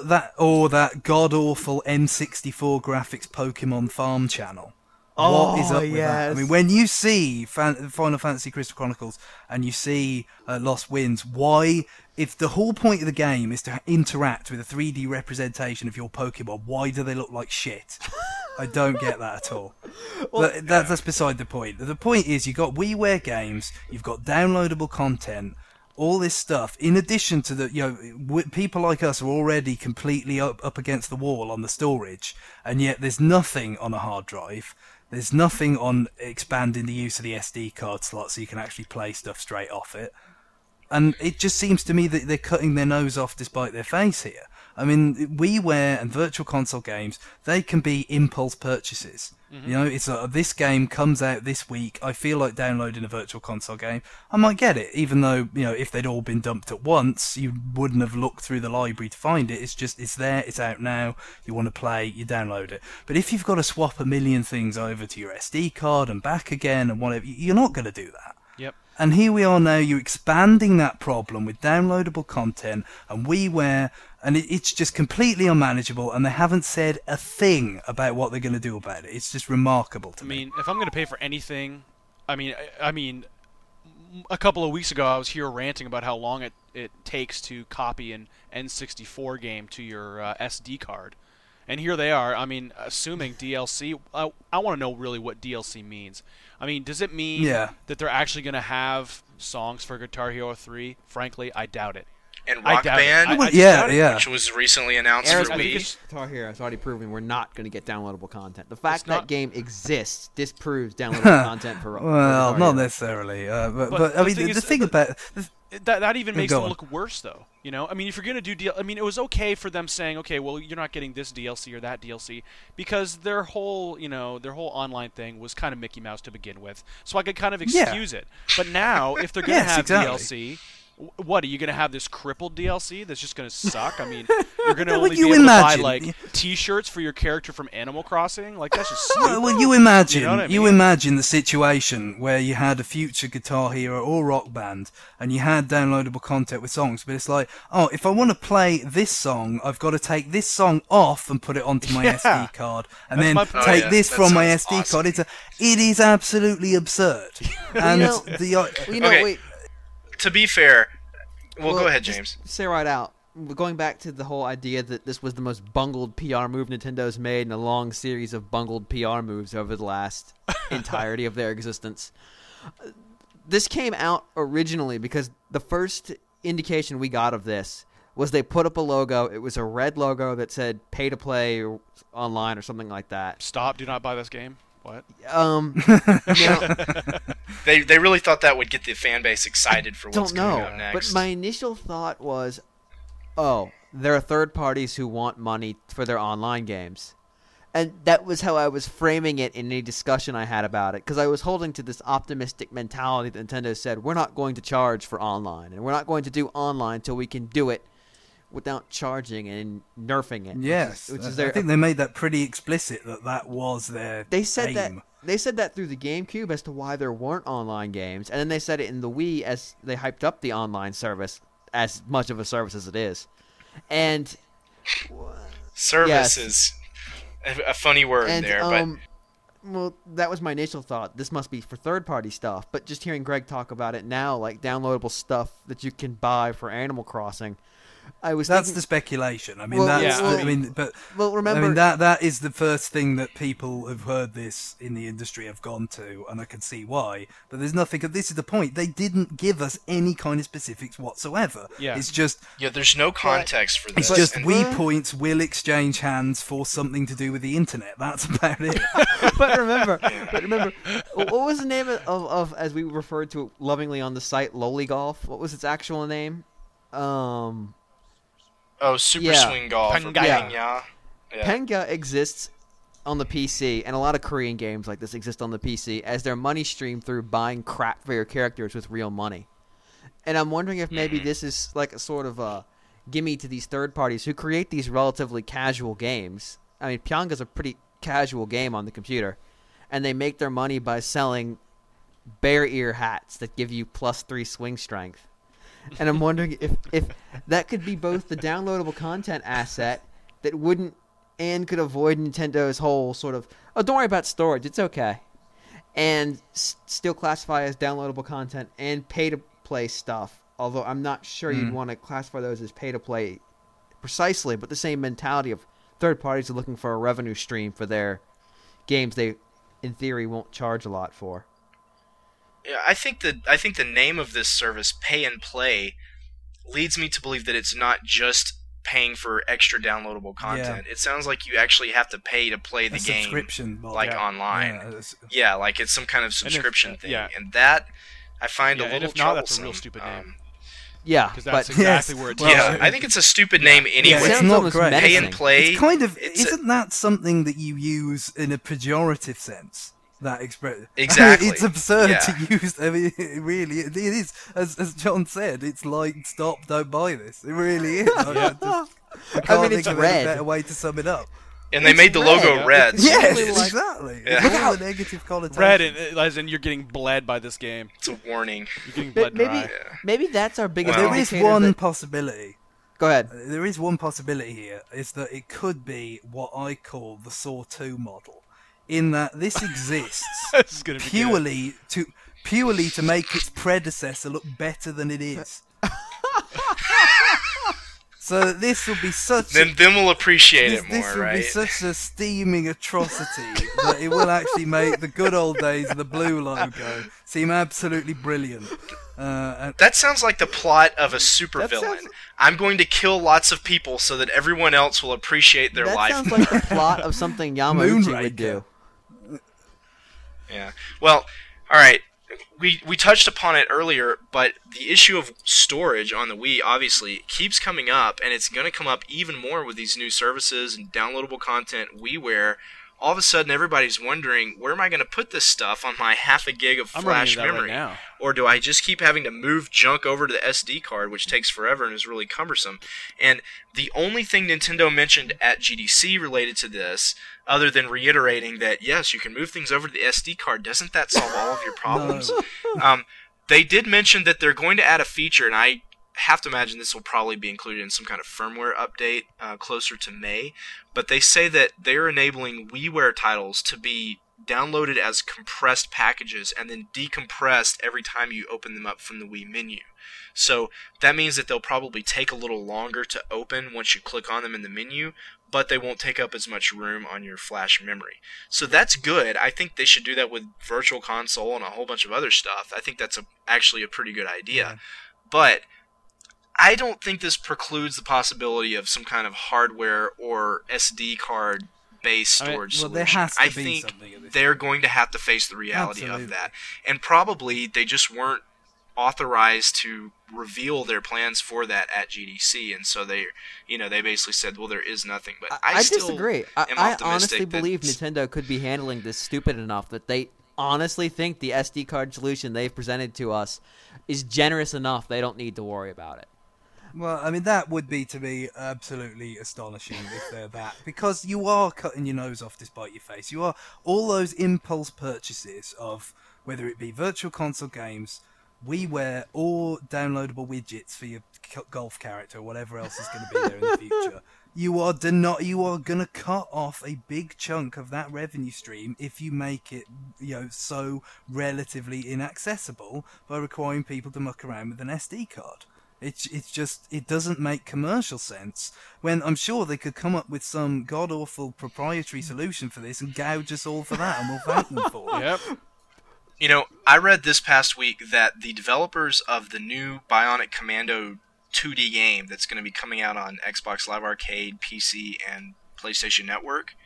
that god awful N64 graphics Pokemon Farm channel. What is up with that? When you see Final Fantasy Crystal Chronicles and you see Lost Winds, why, if the whole point of the game is to interact with a 3D representation of your Pokemon, why do they look like shit? I don't get that at all. But that's beside the point. The point is you've got WiiWare games, you've got downloadable content, all this stuff, in addition to the, people like us are already completely up against the wall on the storage, and yet there's nothing on a hard drive. There's nothing on expanding the use of the SD card slot so you can actually play stuff straight off it. And it just seems to me that they're cutting their nose off despite their face here. WiiWare and Virtual Console games, they can be impulse purchases. Mm-hmm. It's this game comes out this week. I feel like downloading a Virtual Console game. I might get it, even though if they'd all been dumped at once, you wouldn't have looked through the library to find it. It's there. It's out now. You want to play, you download it. But if you've got to swap a million things over to your SD card and back again and whatever, you're not going to do that.
Yep.
And here we are now, you're expanding that problem with downloadable content and WiiWare, and it's just completely unmanageable, and they haven't said a thing about what they're going to do about it. It's just remarkable to me.
If I'm going to pay for anything, a couple of weeks ago I was here ranting about how long it takes to copy an N64 game to your SD card. And here they are. I mean, assuming DLC. I want to know really what DLC means. I mean, does it mean that they're actually going to have songs for Guitar Hero 3? Frankly, I doubt it.
And Rock Band, which was recently announced for Wii.
Guitar Hero has already proven we're not going to get downloadable content. The fact that game exists disproves downloadable content for
well, not necessarily. But I mean, the thing about
that even makes them look worse, though. You know, I mean, if you're going to do I mean, it was okay for them saying, okay, well, you're not getting this DLC or that DLC, because their whole online thing was kind of Mickey Mouse to begin with. So I could kind of excuse it. But now, if they're going to have DLC. What, are you going to have this crippled DLC that's just going to suck? I mean, you're going to only be able to buy, like, T-shirts for your character from Animal Crossing? Like, that's just stupid.
Well, you imagine, imagine the situation where you had a future Guitar Hero or Rock Band, and you had downloadable content with songs, but it's like, oh, if I want to play this song, I've got to take this song off and put it onto my SD card, and then take this from my SD card. It is absolutely absurd. And
wait. To be fair, well, go ahead, James.
Say right out. Going back to the whole idea that this was the most bungled PR move Nintendo's made in a long series of bungled PR moves over the last entirety of their existence. This came out originally because the first indication we got of this was they put up a logo. It was a red logo that said pay to play or online or something like that.
Stop, do not buy this game. What?
They really thought that would get the fan base excited for what's coming out next.
But my initial thought was, oh, there are third parties who want money for their online games. And that was how I was framing it in a discussion I had about it, because I was holding to this optimistic mentality that Nintendo said, we're not going to charge for online, and we're not going to do online until we can do it without charging and nerfing it.
Yes, I think they made that pretty explicit that was their aim.
They said that through the GameCube as to why there weren't online games, and then they said it in the Wii as they hyped up the online service as much of a service as it is. And
service is a funny word but
well, that was my initial thought. This must be for third-party stuff, but just hearing Greg talk about it now, like downloadable stuff that you can buy for Animal Crossing.
That's the speculation. I mean, remember, that is the first thing that people who've heard this in the industry have gone to, and I can see why. But there's nothing. This is the point. They didn't give us any kind of specifics whatsoever.
Yeah.
It's just
there's no context for this.
It's just Wii points will exchange hands for something to do with the internet. That's about it.
But remember, what was the name of as we referred to it lovingly on the site, Loli Golf? What was its actual name?
Super Swing Golf.
Penga.
Penga exists on the PC, and a lot of Korean games like this exist on the PC as their money stream through buying crap for your characters with real money. And I'm wondering if maybe this is like a sort of a gimme to these third parties who create these relatively casual games. I mean, Pyonga's a pretty casual game on the computer, and they make their money by selling bear ear hats that give you +3 swing strength. And I'm wondering if that could be both the downloadable content asset that could avoid Nintendo's whole sort of, oh, don't worry about storage, it's okay, and still classify as downloadable content and pay-to-play stuff, although I'm not sure you'd want to classify those as pay-to-play precisely, but the same mentality of third parties are looking for a revenue stream for their games they, in theory, won't charge a lot for.
Yeah, I think the name of this service, Pay and Play, leads me to believe that it's not just paying for extra downloadable content. It sounds like you actually have to pay to play the game,
subscription,
online. Like it's some kind of subscription thing, and that I find a little troublesome.
Not, that's a real stupid name.
Because
that's exactly where it's.
I think it's a stupid name anyway.
It's not great.
Pay and Play.
It's kind of isn't that something that you use in a pejorative sense? That expression.
Exactly.
It's absurd to use. I mean, it is. As John said, it's like, stop, don't buy this. It really is. I can't think of a better way to sum it up.
And they made the logo red.
Yes, exactly. Look at the negative connotation.
Red, as in you're getting bled by this game.
It's a warning.
You're getting bled dry.
Maybe that's our biggest.
There is one possibility.
Go ahead.
There is one possibility here. Is that it could be what I call the Saw 2 model. In that this exists purely to make its predecessor look better than it is. So this will be such.
Then we'll appreciate it more,
this will
right?
be such a steaming atrocity that it will actually make the good old days of the blue logo seem absolutely brilliant.
That sounds like the plot of a supervillain. I'm going to kill lots of people so that everyone else will appreciate their life.
That sounds like the plot of something Yamauchi would do.
Yeah. Well, all right. We touched upon it earlier, but the issue of storage on the Wii obviously keeps coming up, and it's going to come up even more with these new services and downloadable content, WiiWare. All of a sudden, everybody's wondering, where am I going to put this stuff on my half a gig of flash memory?
Right now.
Or do I just keep having to move junk over to the SD card, which takes forever and is really cumbersome? And the only thing Nintendo mentioned at GDC related to this, other than reiterating that, yes, you can move things over to the SD card, doesn't that solve all of your problems?
No.
They did mention that they're going to add a feature, and I have to imagine this will probably be included in some kind of firmware update closer to May, but they say that they're enabling WiiWare titles to be downloaded as compressed packages and then decompressed every time you open them up from the Wii menu. So that means that they'll probably take a little longer to open once you click on them in the menu, but they won't take up as much room on your flash memory. So that's good. I think they should do that with Virtual Console and a whole bunch of other stuff. I think that's actually a pretty good idea.
Yeah.
But I don't think this precludes the possibility of some kind of hardware or SD card based storage solution.
There has to
I
be
think
something
they're going to have to face the reality
Absolutely.
of that. And probably they just weren't authorized to reveal their plans for that at GDC, and so they basically said, well, there is nothing. But I still
disagree.
am
I
optimistic
honestly
that
believe Nintendo could be handling this stupid enough that they honestly think the SD card solution they've presented to us is generous enough they don't need to worry about it.
Well, I mean, that would be, to me, absolutely astonishing if they're that. Because you are cutting your nose off to spite your face. You are all those impulse purchases of, whether it be Virtual Console games, WiiWare, or downloadable widgets for your golf character, or whatever else is going to be there in the future. You are going to cut off a big chunk of that revenue stream if you make it, so relatively inaccessible by requiring people to muck around with an SD card. It doesn't make commercial sense, when I'm sure they could come up with some god-awful proprietary solution for this and gouge us all for that, and we'll thank them for it.
Yep.
I read this past week that the developers of the new Bionic Commando 2D game that's going to be coming out on Xbox Live Arcade, PC, and PlayStation Network,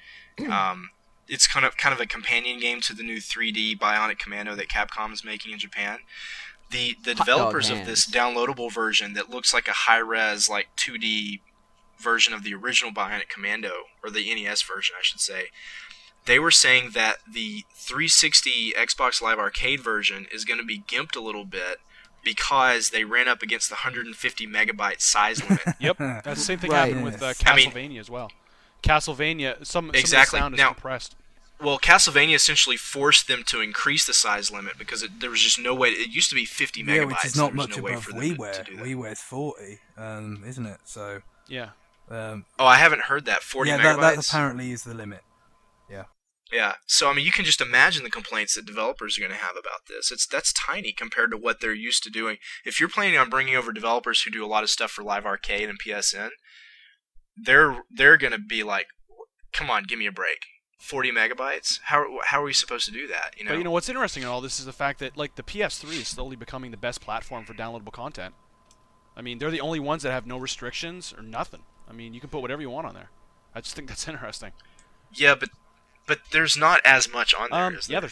it's kind of a companion game to the new 3D Bionic Commando that Capcom is making in Japan. The developers of this downloadable version that looks like a high-res, like 2D version of the original Bionic Commando, or the NES version, I should say, they were saying that the 360 Xbox Live Arcade version is going to be gimped a little bit because they ran up against the 150 megabyte size limit.
Yep, that's the same thing happened with Castlevania as well. Castlevania, some of the sound is compressed.
Well, Castlevania essentially forced them to increase the size limit because there was just no way. It used to be 50 megabytes.
Yeah, which is not much
above
WiiWare. WiiWare's 40, isn't it? So.
Yeah.
I haven't heard that. 40 megabytes?
Yeah, that apparently is the limit. Yeah.
Yeah. So, I mean, you can just imagine the complaints that developers are going to have about this. That's tiny compared to what they're used to doing. If you're planning on bringing over developers who do a lot of stuff for Live Arcade and PSN, they're going to be like, come on, give me a break. 40 megabytes? How are we supposed to do that?
But what's interesting in all this is the fact that the PS3 is slowly becoming the best platform for downloadable content. I mean, they're the only ones that have no restrictions or nothing. I mean, you can put whatever you want on there. I just think that's interesting.
Yeah, but there's not as much on there, is there?
Yeah, there's.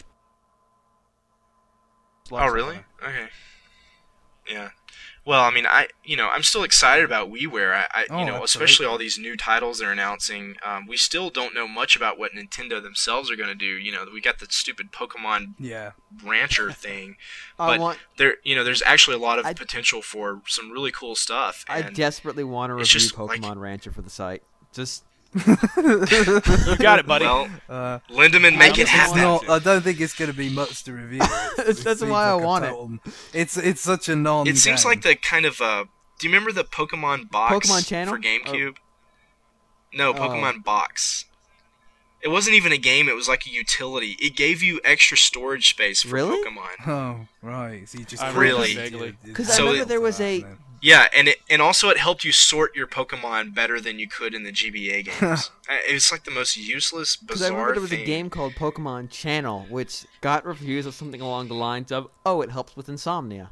Oh, really? Okay. Yeah. Well, I mean, I'm still excited about WiiWare. Especially all these new titles they're announcing. We still don't know much about what Nintendo themselves are going to do. We got the stupid Pokemon Rancher thing, but there's actually a lot of potential for some really cool stuff.
I desperately want to review Pokemon Rancher for the site. Just.
You got it, buddy.
Well, Lindemann, make it happen.
I don't think it's going to be much to review.
That's why I want it.
It's such a non.
It seems like the kind of. Do you remember the Pokemon box
Pokemon Channel
for GameCube? No, Pokemon Box. It wasn't even a game. It was like a utility. It gave you extra storage space for Pokemon.
Oh, right. So you just
really?
Because I remember there was a
Yeah, and also it helped you sort your Pokemon better than you could in the GBA games. It's like the most useless, bizarre thing. Because I remember
there was a game called Pokemon Channel, which got reviews of something along the lines of, "Oh, it helps with insomnia."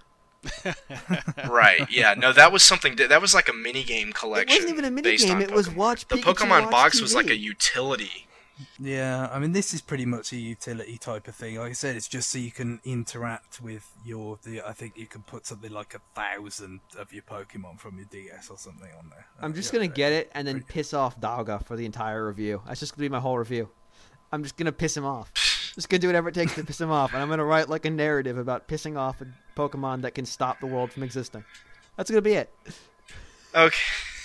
Right. Yeah. No, that was something. That was like a mini game collection.
It wasn't even a mini game. It was watch.
The Pokemon box was like a utility.
Yeah, I mean, this is pretty much a utility type of thing. Like I said, it's just so you can interact with I think you can put something like 1,000 of your Pokemon from your DS or something on there.
I'm just going to get it and then piss off Dalga for the entire review. That's just going to be my whole review. I'm just going to piss him off. Just going to do whatever it takes to piss him off. And I'm going to write like a narrative about pissing off a Pokemon that can stop the world from existing. That's going to be it.
Okay.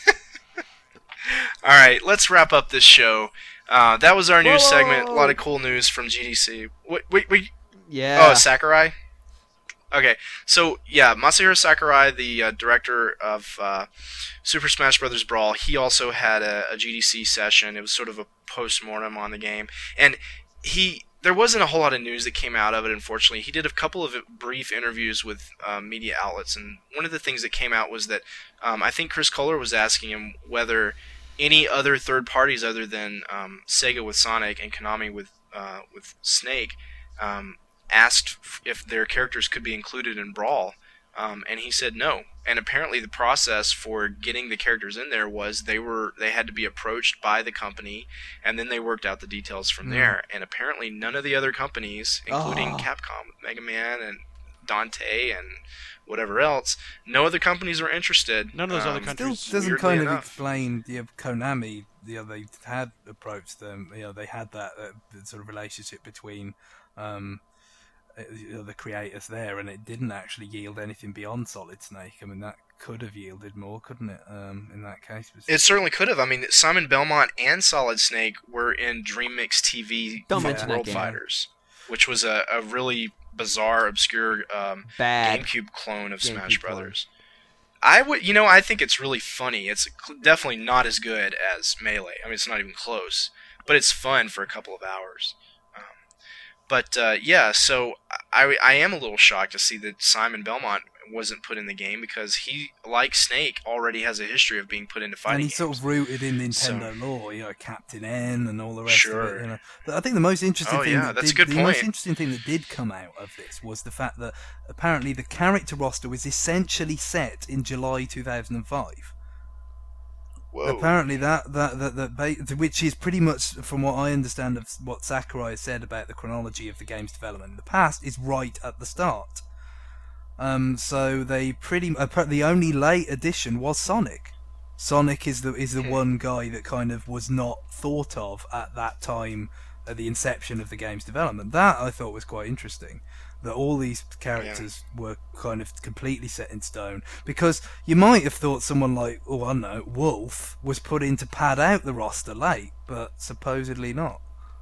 All right, let's wrap up this show. That was our news segment. A lot of cool news from GDC. Wait.
Yeah.
Oh, Sakurai? Okay, so yeah, Masahiro Sakurai, the director of Super Smash Bros. Brawl, he also had a GDC session. It was sort of a post-mortem on the game. And there wasn't a whole lot of news that came out of it, unfortunately. He did a couple of brief interviews with media outlets, and one of the things that came out was that I think Chris Kohler was asking him whether any other third parties other than Sega with Sonic and Konami with Snake asked if their characters could be included in Brawl, and he said no. And apparently the process for getting the characters in there was they had to be approached by the company, and then they worked out the details from there. And apparently none of the other companies, including Capcom, Mega Man, and Dante, and whatever else, no other companies were interested.
None of those other countries.
Still doesn't kind of explain Konami. They had approached them. They had that sort of relationship between the creators there, and it didn't actually yield anything beyond Solid Snake. I mean, that could have yielded more, couldn't it? In that case,
it certainly could have. I mean, Simon Belmont and Solid Snake were in Dream Mix TV World Fighters, which was a really bizarre, obscure GameCube clone of Smash Brothers. I think it's really funny. It's definitely not as good as Melee. I mean, it's not even close, but it's fun for a couple of hours. So I am a little shocked to see that Simon Belmont wasn't put in the game, because he, like Snake, already has a history of being put into fighting games.
And he's sort of rooted in Nintendo lore, Captain N and all the rest of it. But I think the most interesting most interesting thing that did come out of this was the fact that apparently the character roster was essentially set in July 2005.
Whoa.
Apparently which is pretty much, from what I understand of what Sakurai said about the chronology of the game's development in the past, is right at the start. So the only late addition was Sonic. Sonic is the one guy that kind of was not thought of at that time, at the inception of the game's development. That I thought was quite interesting, that all these characters were kind of completely set in stone, because you might have thought someone like, Wolf was put in to pad out the roster late, but supposedly not.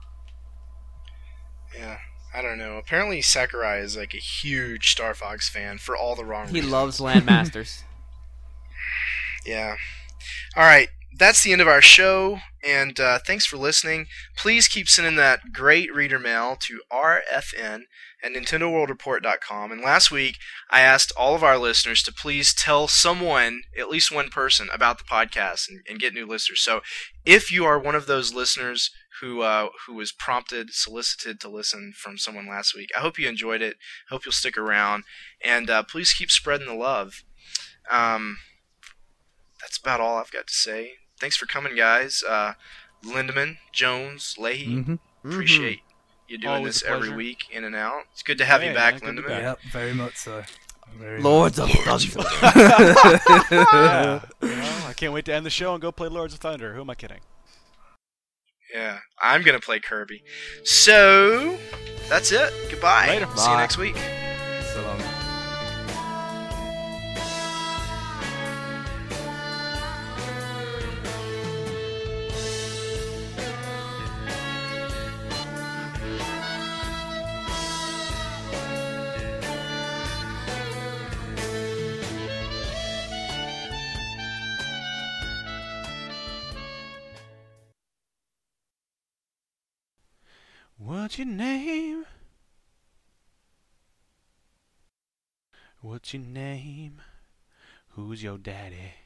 Yeah. I don't know. Apparently Sakurai is like a huge Star Fox fan for all the wrong reasons.
He loves Landmasters.
Yeah. All right. That's the end of our show, and thanks for listening. Please keep sending that great reader mail to rfn@nintendoworldreport.com. And last week, I asked all of our listeners to please tell someone, at least one person, about the podcast and get new listeners. So if you are one of those listeners who was solicited to listen from someone last week, I hope you enjoyed it. Hope you'll stick around, and please keep spreading the love. That's about all I've got to say. Thanks for coming, guys. Lindemann, Jones, Leahy, appreciate you doing
Always
this every week, in and out. It's good to have you back, Lindemann.
Yep, very much so.
Lords of Thunder.
I can't wait to end the show and go play Lords of Thunder. Who am I kidding?
Yeah, I'm going to play Kirby. So, that's it. Goodbye.
Later.
See you next week.
So long.
What's your name? What's your name? Who's your daddy?